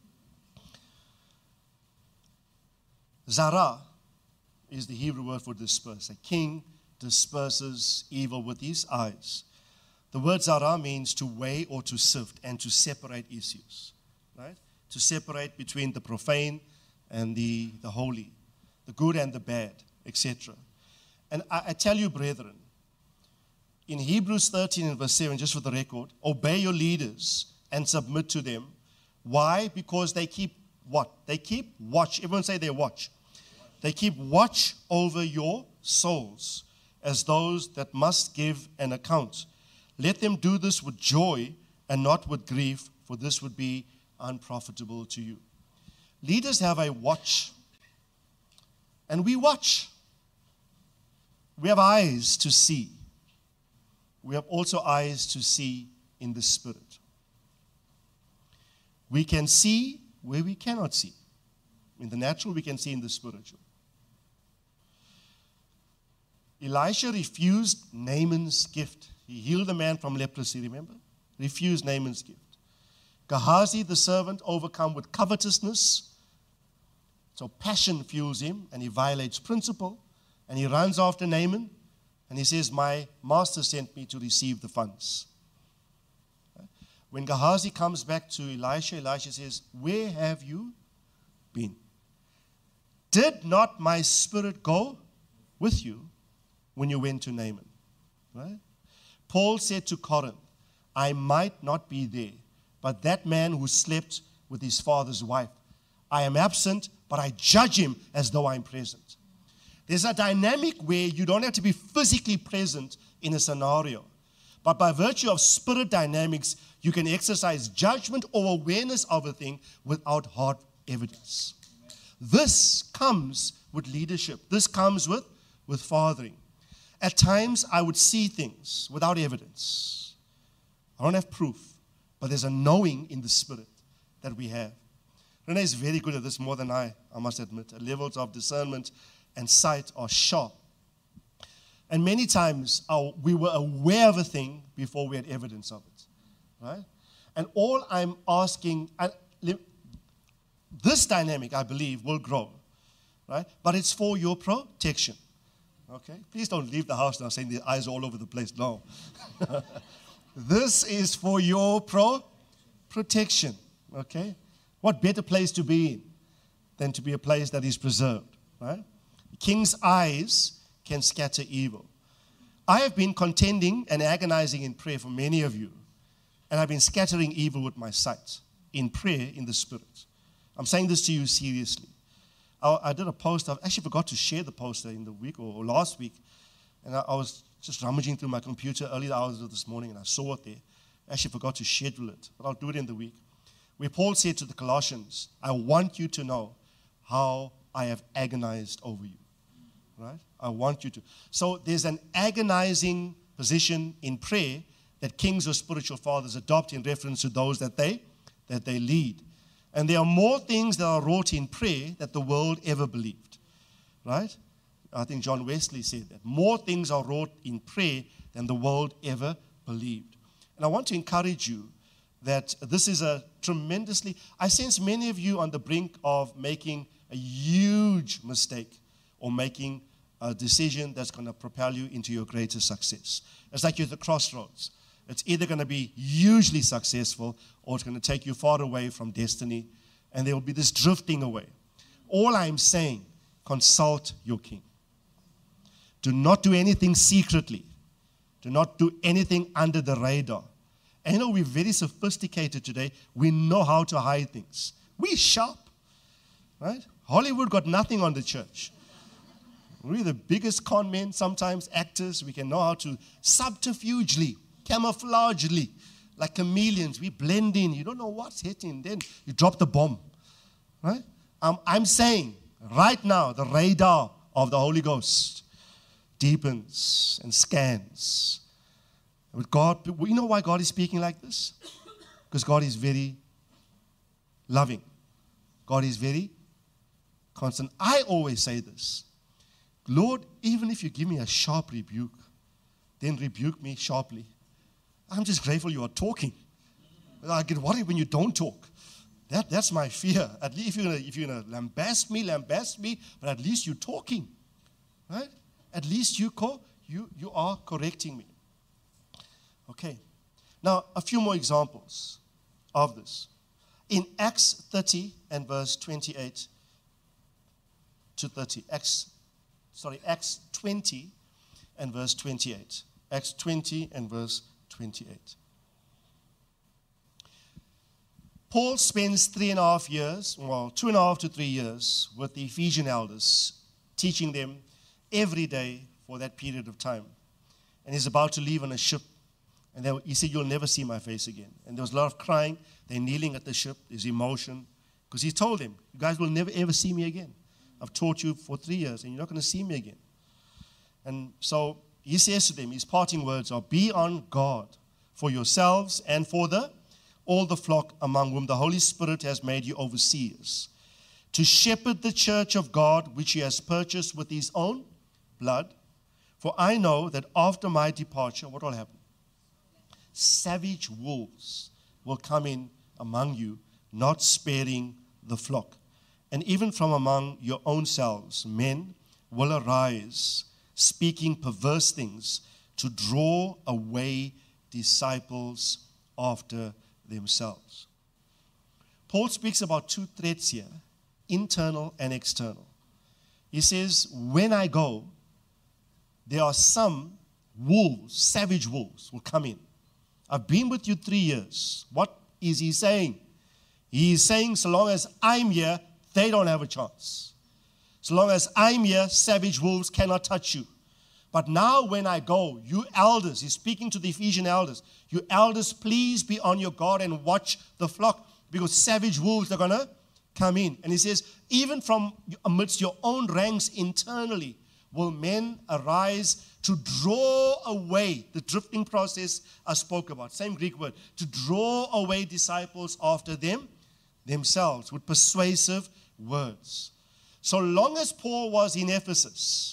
Zara is the Hebrew word for disperse. A king disperses evil with his eyes. The word Zara means to weigh or to sift and to separate issues, right? To separate between the profane and the holy, the good and the bad, etc. And I tell you, brethren, in Hebrews 13 and verse 7, just for the record, obey your leaders and submit to them. Why? Because they keep what? They keep watch. Everyone say they watch. They keep watch over your souls as those that must give an account. Let them do this with joy and not with grief, for this would be unprofitable to you. Leaders have a watch, and we watch. We have eyes to see. We have also eyes to see in the spirit. We can see where we cannot see. In the natural, we can see in the spiritual. Elisha refused Naaman's gift. He healed the man from leprosy, remember? Refused Naaman's gift. Gehazi, the servant, overcome with covetousness. So passion fuels him, and he violates principle, and he runs after Naaman, and he says, my master sent me to receive the funds. When Gehazi comes back to Elisha, Elisha says, where have you been? Did not my spirit go with you when you went to Naaman? Right? Paul said to Corinth, I might not be there, but that man who slept with his father's wife, I am absent, but I judge him as though I'm present. There's a dynamic where you don't have to be physically present in a scenario, but by virtue of spirit dynamics, you can exercise judgment or awareness of a thing without hard evidence. This comes with leadership. This comes with fathering. At times, I would see things without evidence. I don't have proof, but there's a knowing in the spirit that we have. Renee is very good at this, more than I must admit. Her levels of discernment and sight are sharp. And many times, we were aware of a thing before we had evidence of it. Right? And all I'm asking, this dynamic, I believe, will grow. Right? But it's for your protection. Okay? Please don't leave the house now saying the eyes are all over the place. No. This is for your protection. Okay? What better place to be in than to be a place that is preserved? Right? The king's eyes can scatter evil. I have been contending and agonizing in prayer for many of you, and I've been scattering evil with my sight in prayer in the spirit. I'm saying this to you seriously. I did a post. I actually forgot to share the poster in the week or last week, and I was just rummaging through my computer early hours of this morning, and I saw it there. I actually forgot to schedule it, but I'll do it in the week. Where Paul said to the Colossians, I want you to know how I have agonized over you. Right? I want you to. So there's an agonizing position in prayer that kings or spiritual fathers adopt in reference to those that they lead. And there are more things that are wrought in prayer that the world ever believed. Right? I think John Wesley said that. More things are wrought in prayer than the world ever believed. And I want to encourage you that this is a tremendously, I sense many of you on the brink of making a huge mistake or making a decision that's going to propel you into your greatest success. It's like you're at the crossroads. It's either going to be hugely successful or it's going to take you far away from destiny, and there will be this drifting away. All I'm saying, consult your king. Do not do anything secretly. Do not do anything under the radar. And you know, we're very sophisticated today. We know how to hide things. We're sharp, right? Hollywood got nothing on the church. We're the biggest con men, sometimes actors. We can know how to subterfugely, camouflagely, like chameleons. We blend in. You don't know what's hitting. Then you drop the bomb, right? I'm saying right now, the radar of the Holy Ghost deepens and scans. With God, you know why God is speaking like this? Because God is very loving. God is very constant. I always say this. Lord, even if you give me a sharp rebuke, then rebuke me sharply. I'm just grateful you are talking. I get worried when you don't talk. That's my fear. At least if you're gonna lambast me, but at least you're talking. Right? At least you are correcting me. Okay. Now, a few more examples of this. In Acts 30 and verse 28 to 30. Acts 20 and verse 28. Acts 20 and verse 28. Paul spends 3.5 years, 2.5 to 3 years with the Ephesian elders, teaching them every day for that period of time. And he's about to leave on a ship. And he said, you'll never see my face again. And there was a lot of crying. They're kneeling at the ship. There's emotion. Because he told them, you guys will never, ever see me again. I've taught you for 3 years, and you're not going to see me again. And so he says to them, his parting words are, be on guard for yourselves and for all the flock among whom the Holy Spirit has made you overseers, to shepherd the church of God, which he has purchased with his own blood. For I know that after my departure, what will happen? Savage wolves will come in among you, not sparing the flock. And even from among your own selves, men will arise, speaking perverse things, to draw away disciples after themselves. Paul speaks about two threats here, internal and external. He says, when I go, there are some wolves, savage wolves, will come in. I've been with you 3 years. What is he saying? He is saying, so long as I'm here, they don't have a chance. So long as I'm here, savage wolves cannot touch you. But now when I go, you elders, he's speaking to the Ephesian elders, you elders, please be on your guard and watch the flock, because savage wolves are going to come in. And he says, even from amidst your own ranks internally, will men arise to draw away, the drifting process I spoke about, same Greek word, to draw away disciples after themselves with persuasive words. So long as Paul was in Ephesus,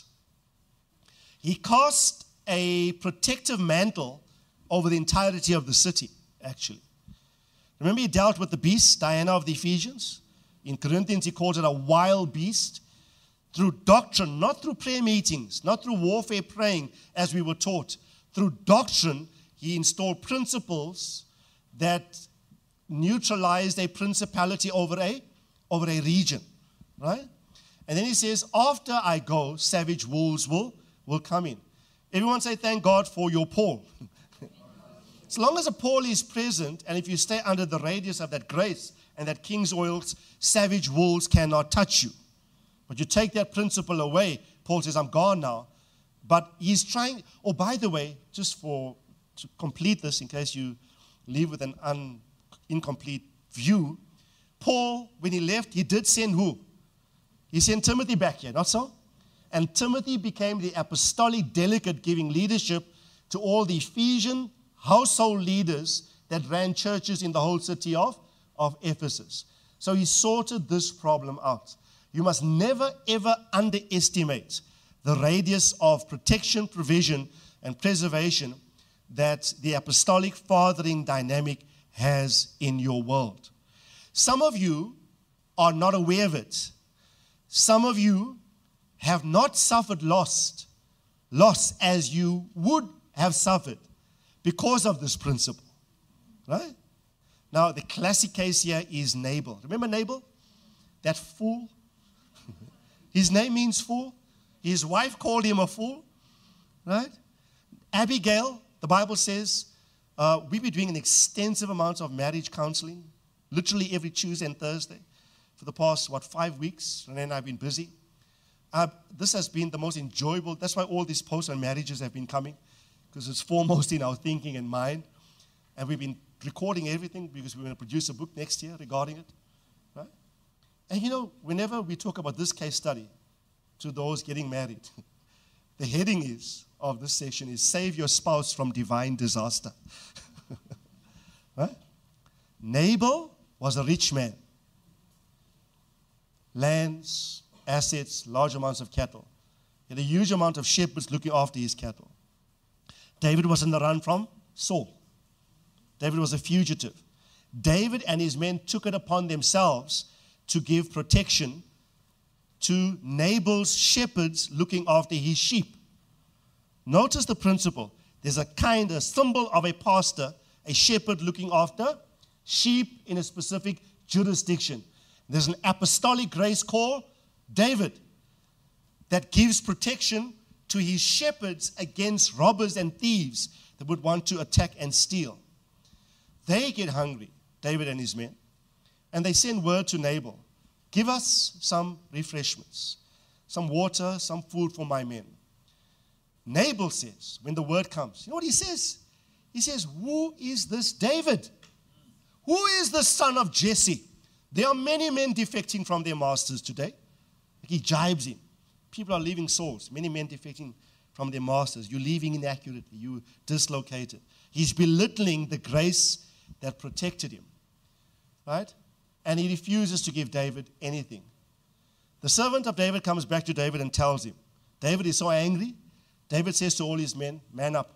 he cast a protective mantle over the entirety of the city, actually. Remember, he dealt with the beast, Diana of the Ephesians? In Corinthians, he called it a wild beast. Through doctrine, not through prayer meetings, not through warfare praying as we were taught. Through doctrine, he installed principles that neutralized a principality over a region, right? And then he says, after I go, savage wolves will come in. Everyone say, thank God for your Paul. As long as a Paul is present, and if you stay under the radius of that grace and that king's oils, savage wolves cannot touch you. But you take that principle away, Paul says, I'm gone now. But he's trying, by the way, just to complete this, in case you leave with an incomplete view, Paul, when he left, he did send who? He sent Timothy back here, not so? And Timothy became the apostolic delegate, giving leadership to all the Ephesian household leaders that ran churches in the whole city of Ephesus. So he sorted this problem out. You must never, ever underestimate the radius of protection, provision, and preservation that the apostolic fathering dynamic has in your world. Some of you are not aware of it. Some of you have not suffered loss as you would have suffered because of this principle. Right? Now, the classic case here is Nabal. Remember Nabal? That fool? His name means fool. His wife called him a fool. Right? Abigail, the Bible says, we've been doing an extensive amount of marriage counseling, literally every Tuesday and Thursday for the past, 5 weeks. And then I've been busy. This has been the most enjoyable. That's why all these posts on marriages have been coming, because it's foremost in our thinking and mind. And we've been recording everything because we're going to produce a book next year regarding it. Right? And whenever we talk about this case study to those getting married, the heading of this session is Save Your Spouse from Divine Disaster. Right? Nabal was a rich man. Lands, assets, large amounts of cattle. He had a huge amount of shepherds looking after his cattle. David was on the run from Saul. David was a fugitive. David and his men took it upon themselves to give protection to Nabal's shepherds looking after his sheep. Notice the principle. There's a symbol of a pastor, a shepherd looking after sheep in a specific jurisdiction. There's an apostolic grace called David that gives protection to his shepherds against robbers and thieves that would want to attack and steal. They get hungry, David and his men, and they send word to Nabal, give us some refreshments, some water, some food for my men. Nabal says, when the word comes, you know what he says? He says, who is this David? Who is the son of Jesse? There are many men defecting from their masters today. He jibes him. People are leaving souls. Many men defecting from their masters. You're leaving inaccurately. You dislocated. He's belittling the grace that protected him. Right? And he refuses to give David anything. The servant of David comes back to David and tells him. David is so angry. David says to all his men, man up.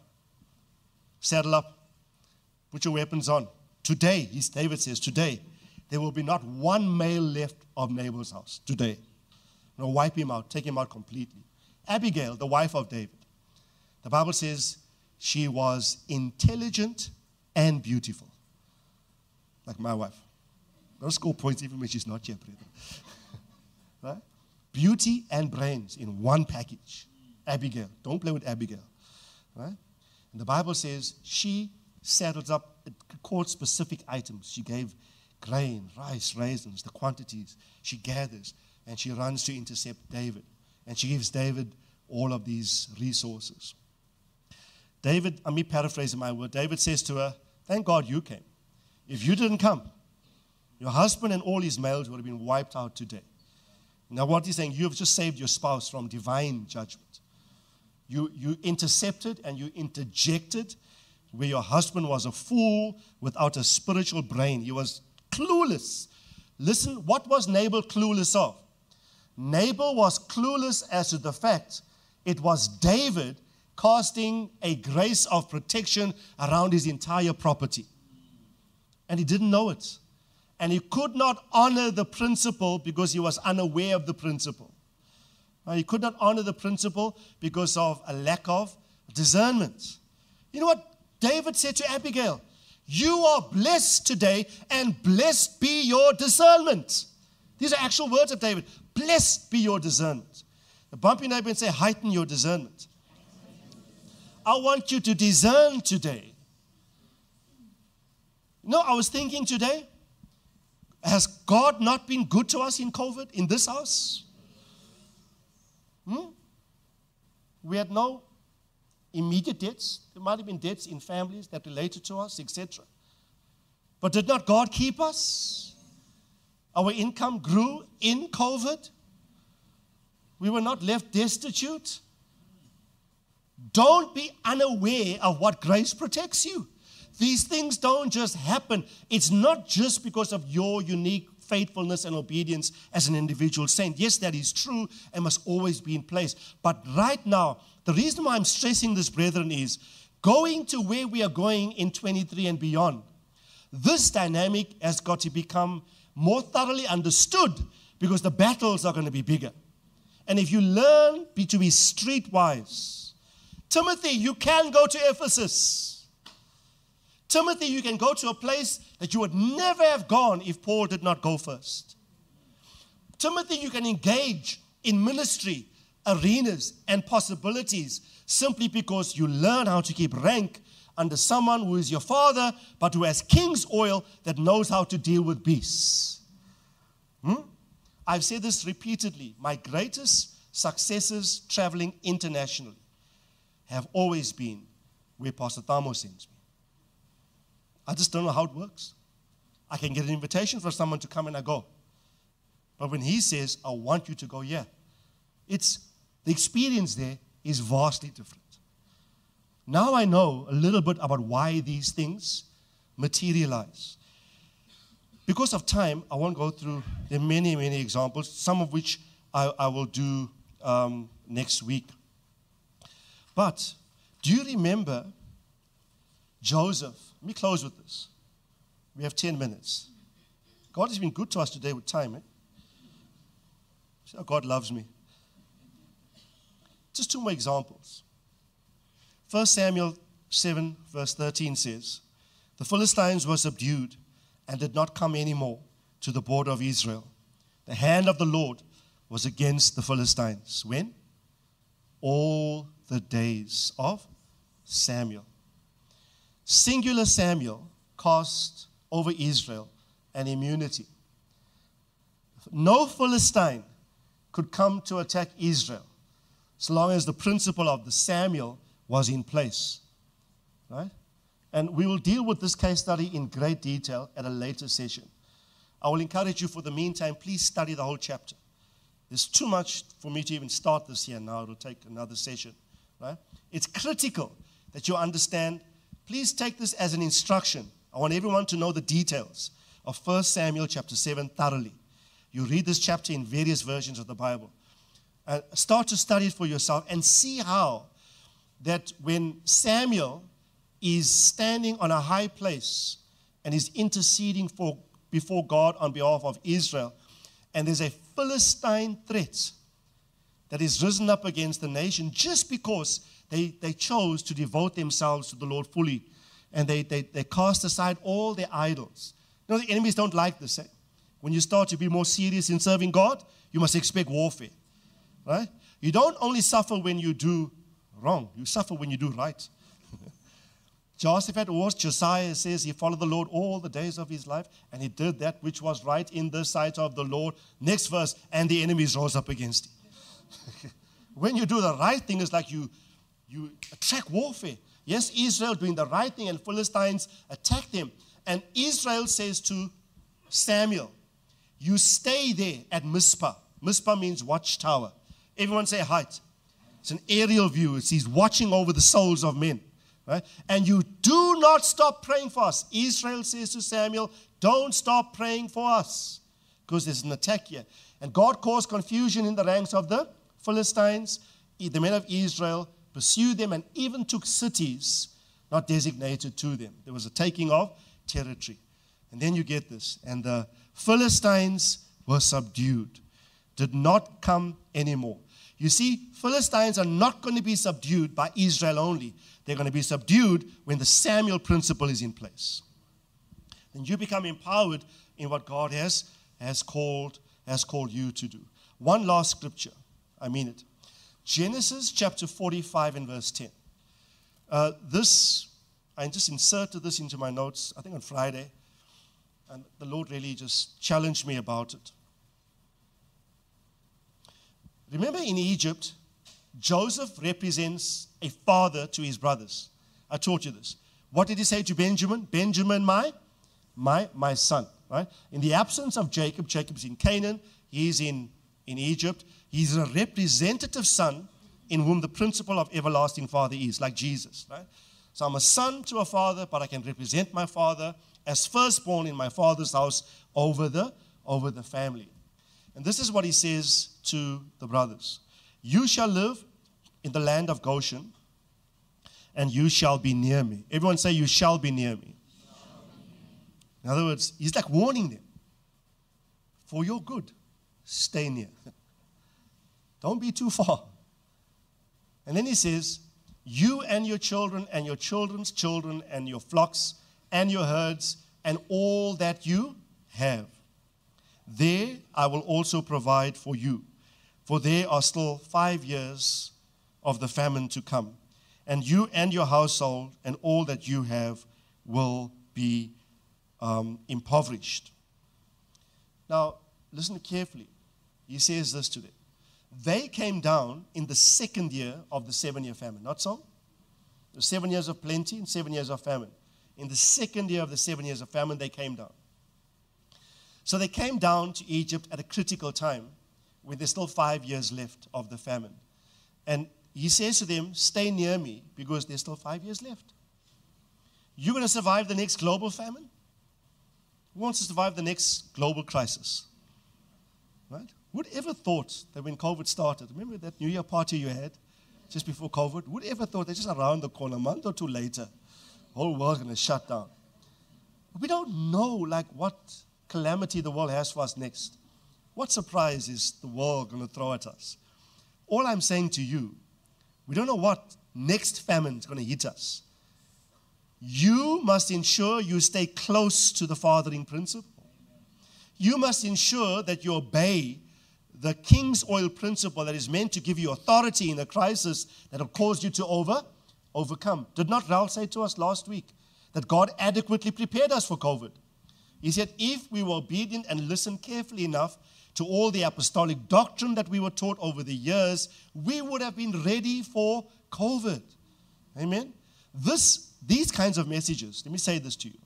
Saddle up. Put your weapons on. Today, David says, today, there will be not one male left of Nabal's house. Today. Wipe him out. Take him out completely. Abigail, the wife of David. The Bible says she was intelligent and beautiful. Like my wife. Don't score points even when she's not here, brother. Right? Beauty and brains in one package. Abigail. Don't play with Abigail. Right? And the Bible says she saddles up, it called specific items. She gave grain, rice, raisins, the quantities. She gathers and she runs to intercept David. And she gives David all of these resources. David, I'm paraphrasing my word. David says to her, thank God you came. If you didn't come, your husband and all his males would have been wiped out today. Now what he's saying, you have just saved your spouse from divine judgment. You intercepted and you interjected where your husband was a fool without a spiritual brain. He was clueless. Listen, what was Nabal clueless of? Nabal was clueless as to the fact it was David casting a grace of protection around his entire property. And he didn't know it. And he could not honor the principle because he was unaware of the principle. He could not honor the principle because of a lack of discernment. You know what David said to Abigail? You are blessed today, and blessed be your discernment. These are actual words of David. Blessed be your discernment. Bump your neighbor and say, heighten your discernment. I want you to discern today. I was thinking today, has God not been good to us in COVID, in this house? We had no immediate debts. There might have been debts in families that related to us, etc. But did not God keep us? Our income grew in COVID. We were not left destitute. Don't be unaware of what grace protects you. These things don't just happen. It's not just because of your unique faithfulness and obedience as an individual saint. Yes, that is true and must always be in place. But right now, the reason why I'm stressing this, brethren, is going to where we are going in 23 and beyond. This dynamic has got to become more thoroughly understood because the battles are going to be bigger. And if you learn to be streetwise, Timothy, you can go to Ephesus. Timothy, you can go to a place that you would never have gone if Paul did not go first. Timothy, you can engage in ministry arenas and possibilities simply because you learn how to keep rank under someone who is your father, but who has king's oil that knows how to deal with beasts. I've said this repeatedly. My greatest successes traveling internationally have always been where Pastor Thamo sends me. I just don't know how it works. I can get an invitation for someone to come and I go. But when he says, I want you to go here, the experience there is vastly different. Now I know a little bit about why these things materialize. Because of time, I won't go through the many, many examples, some of which I will do next week. But do you remember Joseph? Let me close with this. We have 10 minutes. God has been good to us today with time. See how God loves me. Just two more examples. 1 Samuel 7 verse 13 says, the Philistines were subdued and did not come anymore to the border of Israel. The hand of the Lord was against the Philistines. When? All the days of Samuel. Singular Samuel cast over Israel an immunity. No Philistine could come to attack Israel so long as the principle of the Samuel was in place. Right? And we will deal with this case study in great detail at a later session. I will encourage you for the meantime, please study the whole chapter. There's too much for me to even start this here now. It will take another session. Right? It's critical that you understand. Please take this as an instruction. I want everyone to know the details of 1 Samuel chapter 7 thoroughly. You read this chapter in various versions of the Bible. Start to study it for yourself and see how that when Samuel is standing on a high place and is interceding before God on behalf of Israel, and there's a Philistine threat that is risen up against the nation just because they chose to devote themselves to the Lord fully, and they cast aside all their idols. You know, the enemies don't like this. When you start to be more serious in serving God, you must expect warfare. Right? You don't only suffer when you do wrong, you suffer when you do right. Jehoshaphat was, Josiah says he followed the Lord all the days of his life, and he did that which was right in the sight of the Lord. Next verse, and the enemies rose up against him. When you do the right thing, it's like you attract warfare. Yes, Israel doing the right thing, and Philistines attack them. And Israel says to Samuel, you stay there at Mizpah. Mizpah means watchtower. Everyone say height. It's an aerial view. He's watching over the souls of men. Right? And you do not stop praying for us. Israel says to Samuel, don't stop praying for us, because there's an attack here. And God caused confusion in the ranks of the Philistines. The men of Israel pursued them and even took cities not designated to them. There was a taking of territory. And then you get this. And the Philistines were subdued, did not come anymore. You see, Philistines are not going to be subdued by Israel only. They're going to be subdued when the Samuel principle is in place. And you become empowered in what God has called you to do. One last scripture. I mean it. Genesis chapter 45 and verse 10. I just inserted this into my notes, I think on Friday. And the Lord really just challenged me about it. Remember in Egypt, Joseph represents a father to his brothers. I taught you this. What did he say to Benjamin? Benjamin, my son. Right? In the absence of Jacob, Jacob's in Canaan, he's in Egypt. He's a representative son in whom the principle of everlasting father is, like Jesus. Right? So I'm a son to a father, but I can represent my father as firstborn in my father's house over the family. And this is what he says to the brothers. You shall live in the land of Goshen, and you shall be near me. Everyone say, you shall be near me. In other words, he's like warning them. For your good, stay near. Don't be too far. And then he says, you and your children and your children's children and your flocks and your herds, and all that you have. There I will also provide for you, for there are still 5 years of the famine to come, and you and your household and all that you have will be impoverished. Now, listen carefully. He says this to them. They came down in the second year of the 7-year famine, not so? The 7 years of plenty and 7 years of famine. In the second year of the 7 years of famine, they came down. So they came down to Egypt at a critical time when there's still 5 years left of the famine. And he says to them, stay near me because there's still 5 years left. You're going to survive the next global famine? Who wants to survive the next global crisis? Right? Who'd ever thought that when COVID started, remember that New Year party you had just before COVID? Who'd ever thought that just around the corner, a month or two later, the whole world's going to shut down? We don't know what calamity the world has for us next. What surprise is the world going to throw at us? All I'm saying to you, we don't know what next famine is going to hit us. You must ensure you stay close to the fathering principle. You must ensure that you obey the King's Oil principle that is meant to give you authority in a crisis that will cause you to overcome. Did not Ralph say to us last week that God adequately prepared us for COVID? He said, if we were obedient and listened carefully enough to all the apostolic doctrine that we were taught over the years, we would have been ready for COVID. Amen? These kinds of messages, let me say this to you,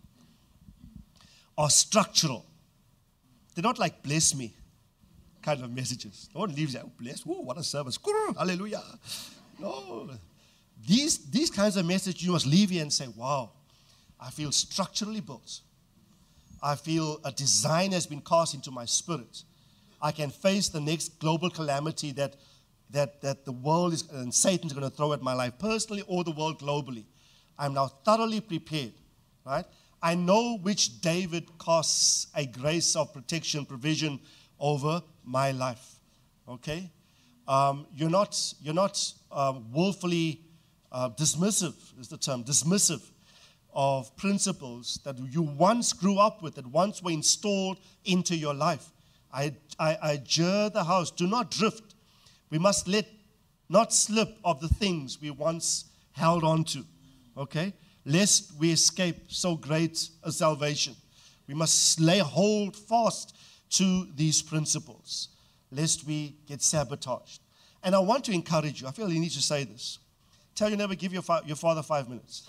are structural. They're not like bless me kind of messages. No one leaves there, oh, bless, oh, what a service, hallelujah. No. These kinds of messages, you must leave here and say, wow, I feel structurally built. I feel a design has been cast into my spirit. I can face the next global calamity that the world is and Satan's going to throw at my life personally or the world globally. I'm now thoroughly prepared, right? I know which David casts a grace of protection, provision over my life. Okay, you're not willfully dismissive is the term, dismissive of principles that you once grew up with, that once were installed into your life. I adjure the house. Do not drift. We must not slip of the things we once held on to. Okay? Lest we escape so great a salvation. We must lay hold fast to these principles, lest we get sabotaged. And I want to encourage you. I feel you need to say this. Tell your neighbor, give your father 5 minutes.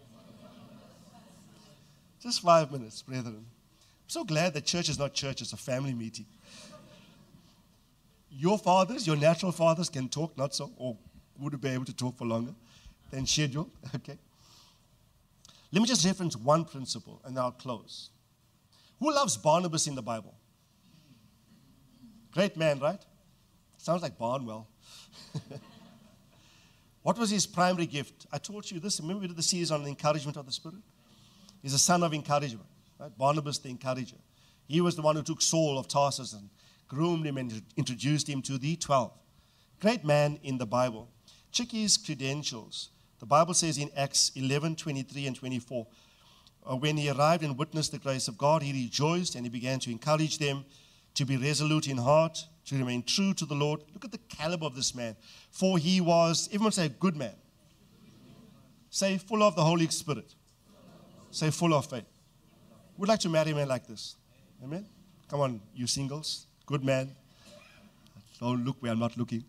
Just 5 minutes, brethren. I'm so glad that church is not church, it's a family meeting. Your fathers, your natural fathers can talk, not so, or would be able to talk for longer than scheduled. Okay. Let me just reference one principle, and then I'll close. Who loves Barnabas in the Bible? Great man, right? Sounds like Barnwell. What was his primary gift? I taught you this. Remember we did the series on the encouragement of the Spirit? He's a son of encouragement. Right? Barnabas the encourager. He was the one who took Saul of Tarsus and groomed him and introduced him to the 12. Great man in the Bible. Check his credentials. The Bible says in Acts 11, 23 and 24, when he arrived and witnessed the grace of God, he rejoiced and he began to encourage them to be resolute in heart, to remain true to the Lord. Look at the caliber of this man. For he was, everyone say, a good man. Say, full of the Holy Spirit. Say, full of faith. We'd like to marry a man like this. Amen? Come on, you singles. Good man. Don't look where I'm not looking.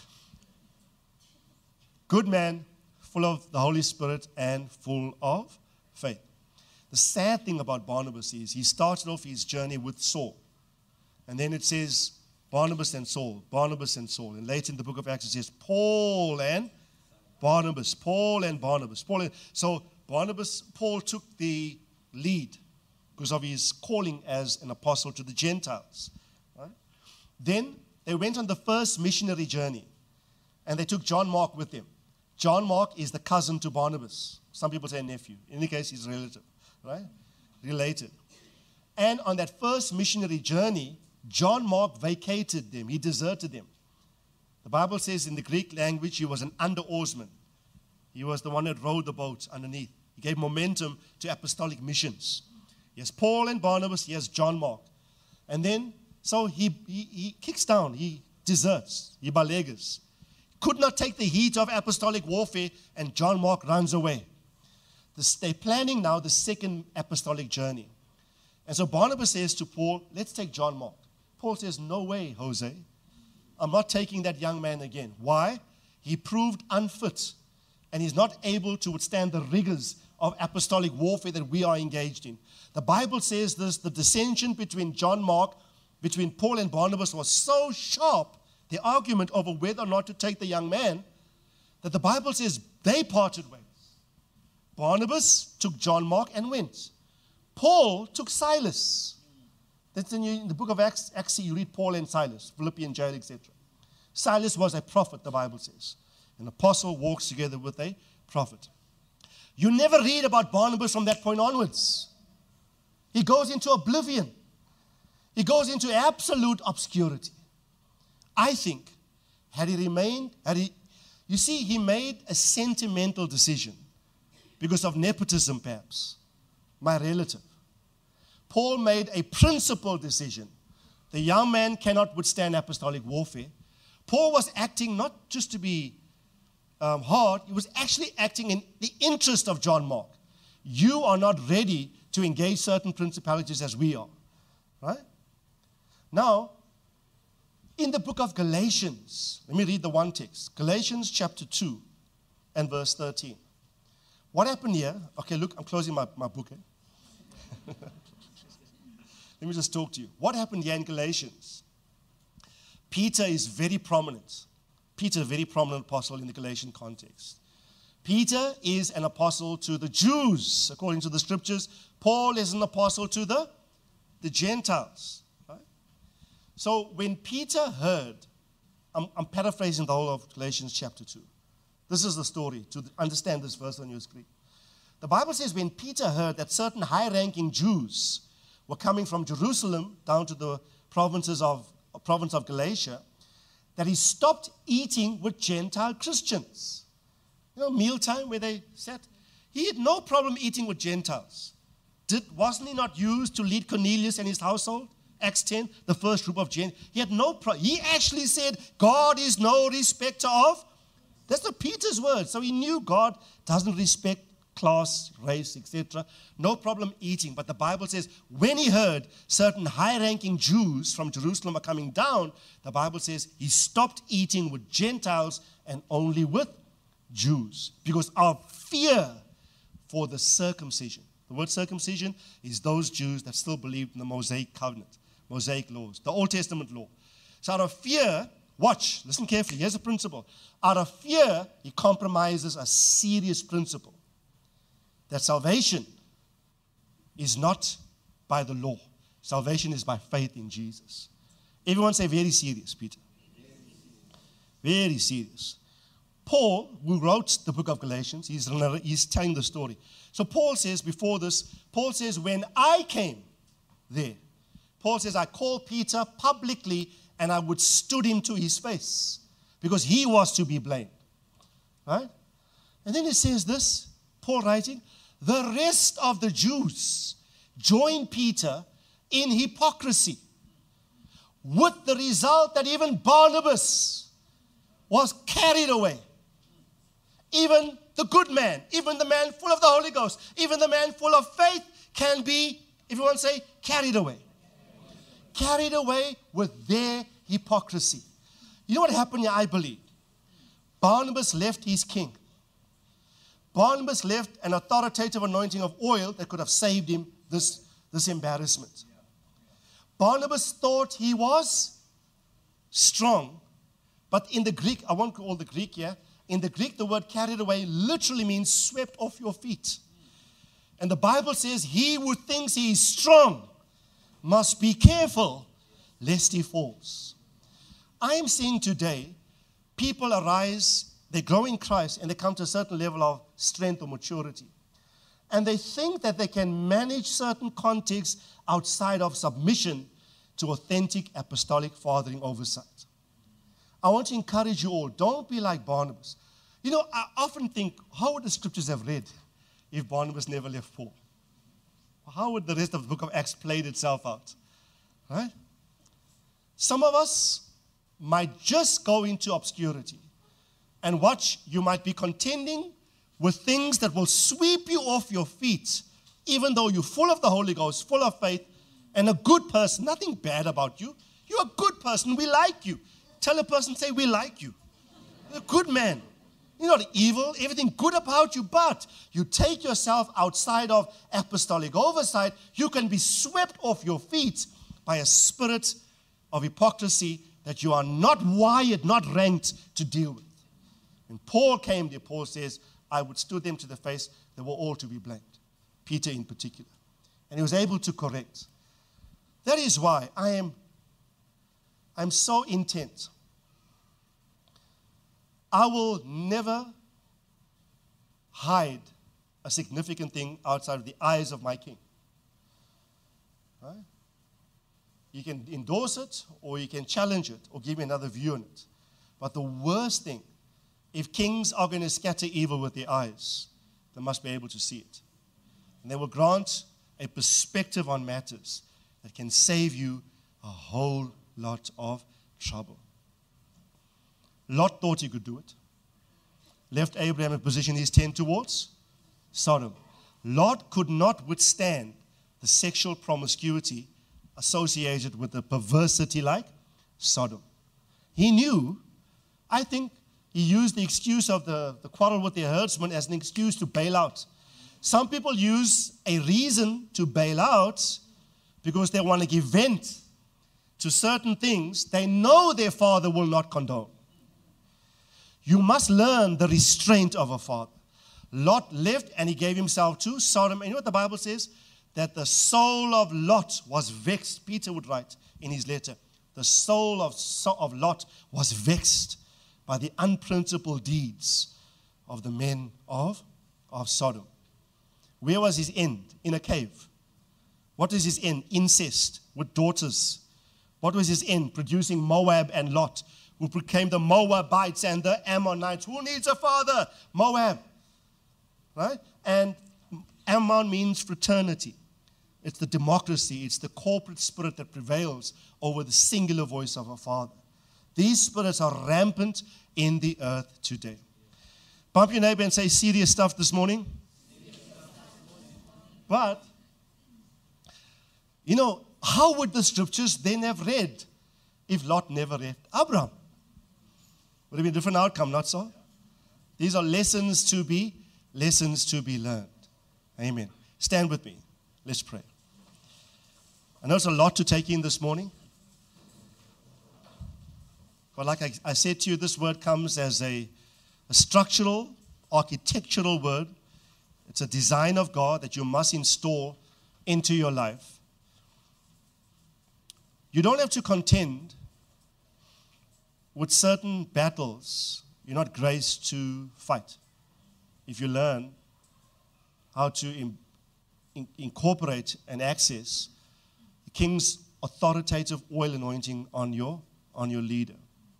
Good man, full of the Holy Spirit and full of faith. The sad thing about Barnabas is he started off his journey with Saul. And then it says Barnabas and Saul, Barnabas and Saul. And later in the book of Acts it says Paul and Barnabas, Paul and Barnabas. So Paul took the lead because of his calling as an apostle to the Gentiles. Right? Then they went on the first missionary journey and they took John Mark with them. John Mark is the cousin to Barnabas. Some people say nephew. In any case, he's relative, right? Related. And on that first missionary journey, John Mark vacated them. He deserted them. The Bible says in the Greek language, he was an under-oarsman. He was the one that rowed the boat underneath. He gave momentum to apostolic missions. He has Paul and Barnabas, he has John Mark. And then, so he kicks down, he deserts, he beleaguers. Could not take the heat of apostolic warfare, and John Mark runs away. They're planning now the second apostolic journey. And so Barnabas says to Paul, let's take John Mark. Paul says, no way, Jose. I'm not taking that young man again. Why? He proved unfit, and he's not able to withstand the rigors of apostolic warfare that we are engaged in. The Bible says this, the dissension between John Mark, between Paul and Barnabas was so sharp, the argument over whether or not to take the young man, that the Bible says they parted ways. Barnabas took John Mark and went. Paul took Silas. That's in the book of Acts, you read Paul and Silas, Philippian jail, etc. Silas was a prophet, the Bible says. An apostle walks together with a prophet. You never read about Barnabas from that point onwards. He goes into oblivion. He goes into absolute obscurity. I think, had he remained, you see, he made a sentimental decision because of nepotism, perhaps. My relative. Paul made a principled decision. The young man cannot withstand apostolic warfare. Paul was acting not just to be hard, he was actually acting in the interest of John Mark. You are not ready to engage certain principalities as we are. Right? Now, in the book of Galatians, let me read the one text. Galatians chapter 2 and verse 13. What happened here? Okay, look, I'm closing my book. Let me just talk to you. What happened here in Galatians? Peter is very prominent. Peter, a very prominent apostle in the Galatian context. Peter is an apostle to the Jews, according to the scriptures. Paul is an apostle to the Gentiles. Right? So when Peter heard, I'm paraphrasing the whole of Galatians chapter 2. This is the story, to understand this verse on your screen. The Bible says when Peter heard that certain high-ranking Jews were coming from Jerusalem down to the province of Galatia, that he stopped eating with Gentile Christians. You know, mealtime where they sat. He had no problem eating with Gentiles. Wasn't he not used to lead Cornelius and his household? Acts 10, the first group of Gentiles. He had no problem. He actually said, God is no respecter of. That's the Peter's word. So he knew God doesn't respect class, race, etc. No problem eating. But the Bible says when he heard certain high-ranking Jews from Jerusalem are coming down, the Bible says he stopped eating with Gentiles and only with Jews because of fear for the circumcision. The word circumcision is those Jews that still believed in the Mosaic covenant, Mosaic laws, the Old Testament law. So out of fear, watch, listen carefully, here's a principle. Out of fear, he compromises a serious principle. That salvation is not by the law. Salvation is by faith in Jesus. Everyone say very serious, Peter. Very serious. Paul, who wrote the book of Galatians, he's telling the story. So Paul says before this, Paul says, when I came there, Paul says, I called Peter publicly and I withstood him to his face because he was to be blamed. Right? And then it says this, Paul writing, the rest of the Jews joined Peter in hypocrisy, with the result that even Barnabas was carried away. Even the good man, even the man full of the Holy Ghost, even the man full of faith can be, everyone say, carried away. Carried away with their hypocrisy. You know what happened here, I believe? Barnabas left his king. Barnabas left an authoritative anointing of oil that could have saved him this embarrassment. Barnabas thought he was strong, but in the Greek, I won't call the Greek here, in the Greek the word carried away literally means swept off your feet. And the Bible says he who thinks he is strong must be careful lest he falls. I am seeing today people arise, they grow in Christ and they come to a certain level of strength or maturity. And they think that they can manage certain contexts outside of submission to authentic apostolic fathering oversight. I want to encourage you all, don't be like Barnabas. You know, I often think, how would the scriptures have read? if Barnabas never left Paul? How would the rest of the book of Acts played itself out? Right? Some of us might just go into obscurity and watch. You might be contending with things that will sweep you off your feet, even though you're full of the Holy Ghost, full of faith, and a good person. Nothing bad about you. You're a good person. We like you. Tell a person, say, we like you. You're a good man. You're not evil. Everything good about you. But you take yourself outside of apostolic oversight, you can be swept off your feet by a spirit of hypocrisy that you are not wired, not ranked to deal with. When Paul came there, Paul says, I withstood them to the face. They were all to be blamed. Peter in particular. And he was able to correct. That is why I'm so intent. I will never hide a significant thing outside of the eyes of my king. Right? You can endorse it, or you can challenge it, or give me another view on it. But the worst thing, if kings are going to scatter evil with their eyes, they must be able to see it. And they will grant a perspective on matters that can save you a whole lot of trouble. Lot thought he could do it. Left Abraham and positioned his tent towards Sodom. Lot could not withstand the sexual promiscuity associated with a perversity like Sodom. He knew, I think he used the excuse of the quarrel with the herdsman as an excuse to bail out. Some people use a reason to bail out because they want to give vent to certain things they know their father will not condone. You must learn the restraint of a father. Lot left and he gave himself to Sodom. And you know what the Bible says? That the soul of Lot was vexed. Peter would write in his letter, the soul of Lot was vexed by the unprincipled deeds of the men of Sodom. Where was his end? In a cave. What is his end? Incest with daughters. What was his end? Producing Moab and Lot, who became the Moabites and the Ammonites. Who needs a father? Moab. Right? And Ammon means fraternity. It's the democracy. It's the corporate spirit that prevails over the singular voice of a father. These spirits are rampant in the earth today. Bump your neighbor and say, serious stuff this morning. But, you know, how would the scriptures then have read if Lot never left Abraham? Would have been a different outcome, not so? These are lessons to be learned. Amen. Stand with me. Let's pray. I know it's a lot to take in this morning. But like I said to you, this word comes as a structural, architectural word. It's a design of God that you must install into your life. You don't have to contend with certain battles you're not graced to fight. If you learn how to incorporate and access the king's authoritative oil anointing on your leader.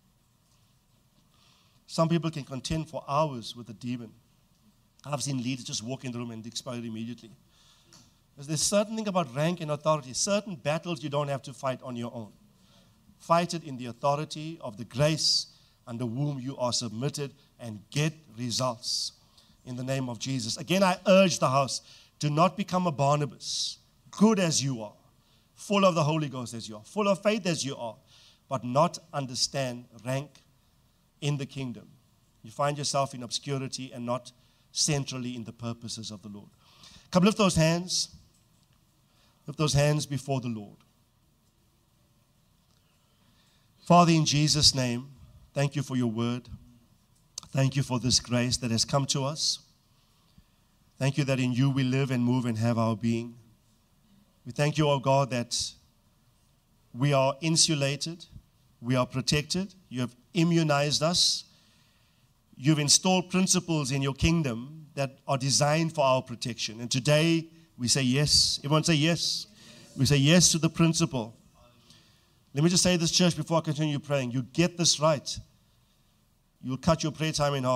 Some people can contend for hours with a demon. I've seen leaders just walk in the room and explode immediately. There's a certain thing about rank and authority. Certain battles you don't have to fight on your own. Fight it in the authority of the grace under whom you are submitted and get results in the name of Jesus. Again, I urge the house, do not become a Barnabas, good as you are, full of the Holy Ghost as you are, full of faith as you are, but not understand rank in the kingdom. You find yourself in obscurity and not centrally in the purposes of the Lord. Come, lift those hands. Lift those hands before the Lord. Father, in Jesus' name, thank you for your word. Thank you for this grace that has come to us. Thank you that in you we live and move and have our being. We thank you, oh God, that we are insulated, we are protected. You have immunized us. You've installed principles in your kingdom that are designed for our protection. And today we say yes. Everyone say yes. We say yes to the principle. Let me just say this, church, before I continue praying. You get this right, you'll cut your prayer time in half.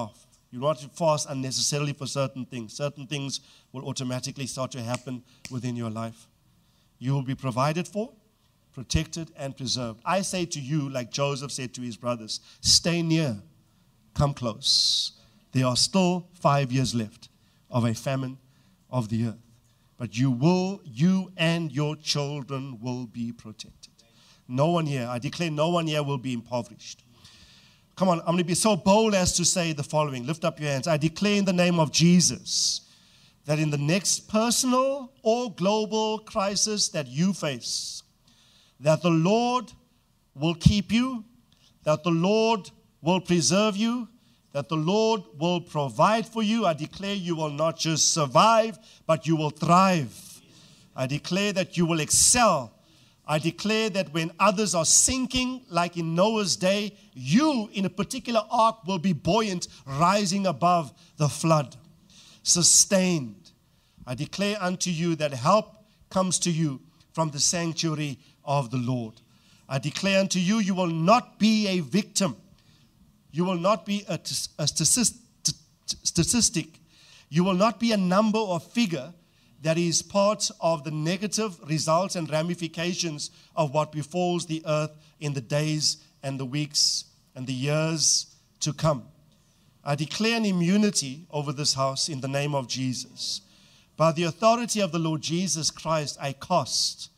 You don't have to fast unnecessarily for certain things. Certain things will automatically start to happen within your life. You will be provided for, protected, and preserved. I say to you, like Joseph said to his brothers, stay near, come close. There are still 5 years left of a famine of the earth. But you and your children will be protected. No one here, I declare no one here will be impoverished. Come on, I'm going to be so bold as to say the following. Lift up your hands. I declare in the name of Jesus that in the next personal or global crisis that you face, that the Lord will keep you, that the Lord will preserve you, that the Lord will provide for you. I declare you will not just survive, but you will thrive. I declare that you will excel. I declare that when others are sinking, like in Noah's day, you in a particular ark will be buoyant, rising above the flood, sustained. I declare unto you that help comes to you from the sanctuary of the Lord. I declare unto you, you will not be a victim. You will not be a statistic. You will not be a number or figure that is part of the negative results and ramifications of what befalls the earth in the days and the weeks and the years to come. I declare an immunity over this house in the name of Jesus. By the authority of the Lord Jesus Christ, I cast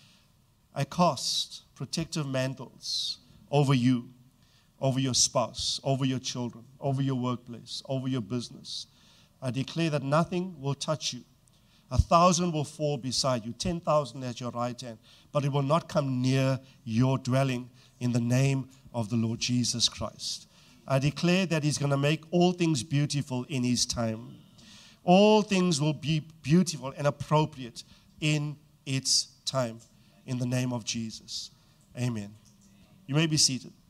protective mantles over you, over your spouse, over your children, over your workplace, over your business. I declare that nothing will touch you. 1,000 will fall beside you, 10,000 at your right hand, but it will not come near your dwelling in the name of the Lord Jesus Christ. I declare that He's going to make all things beautiful in His time. All things will be beautiful and appropriate in its time. In the name of Jesus. Amen. You may be seated.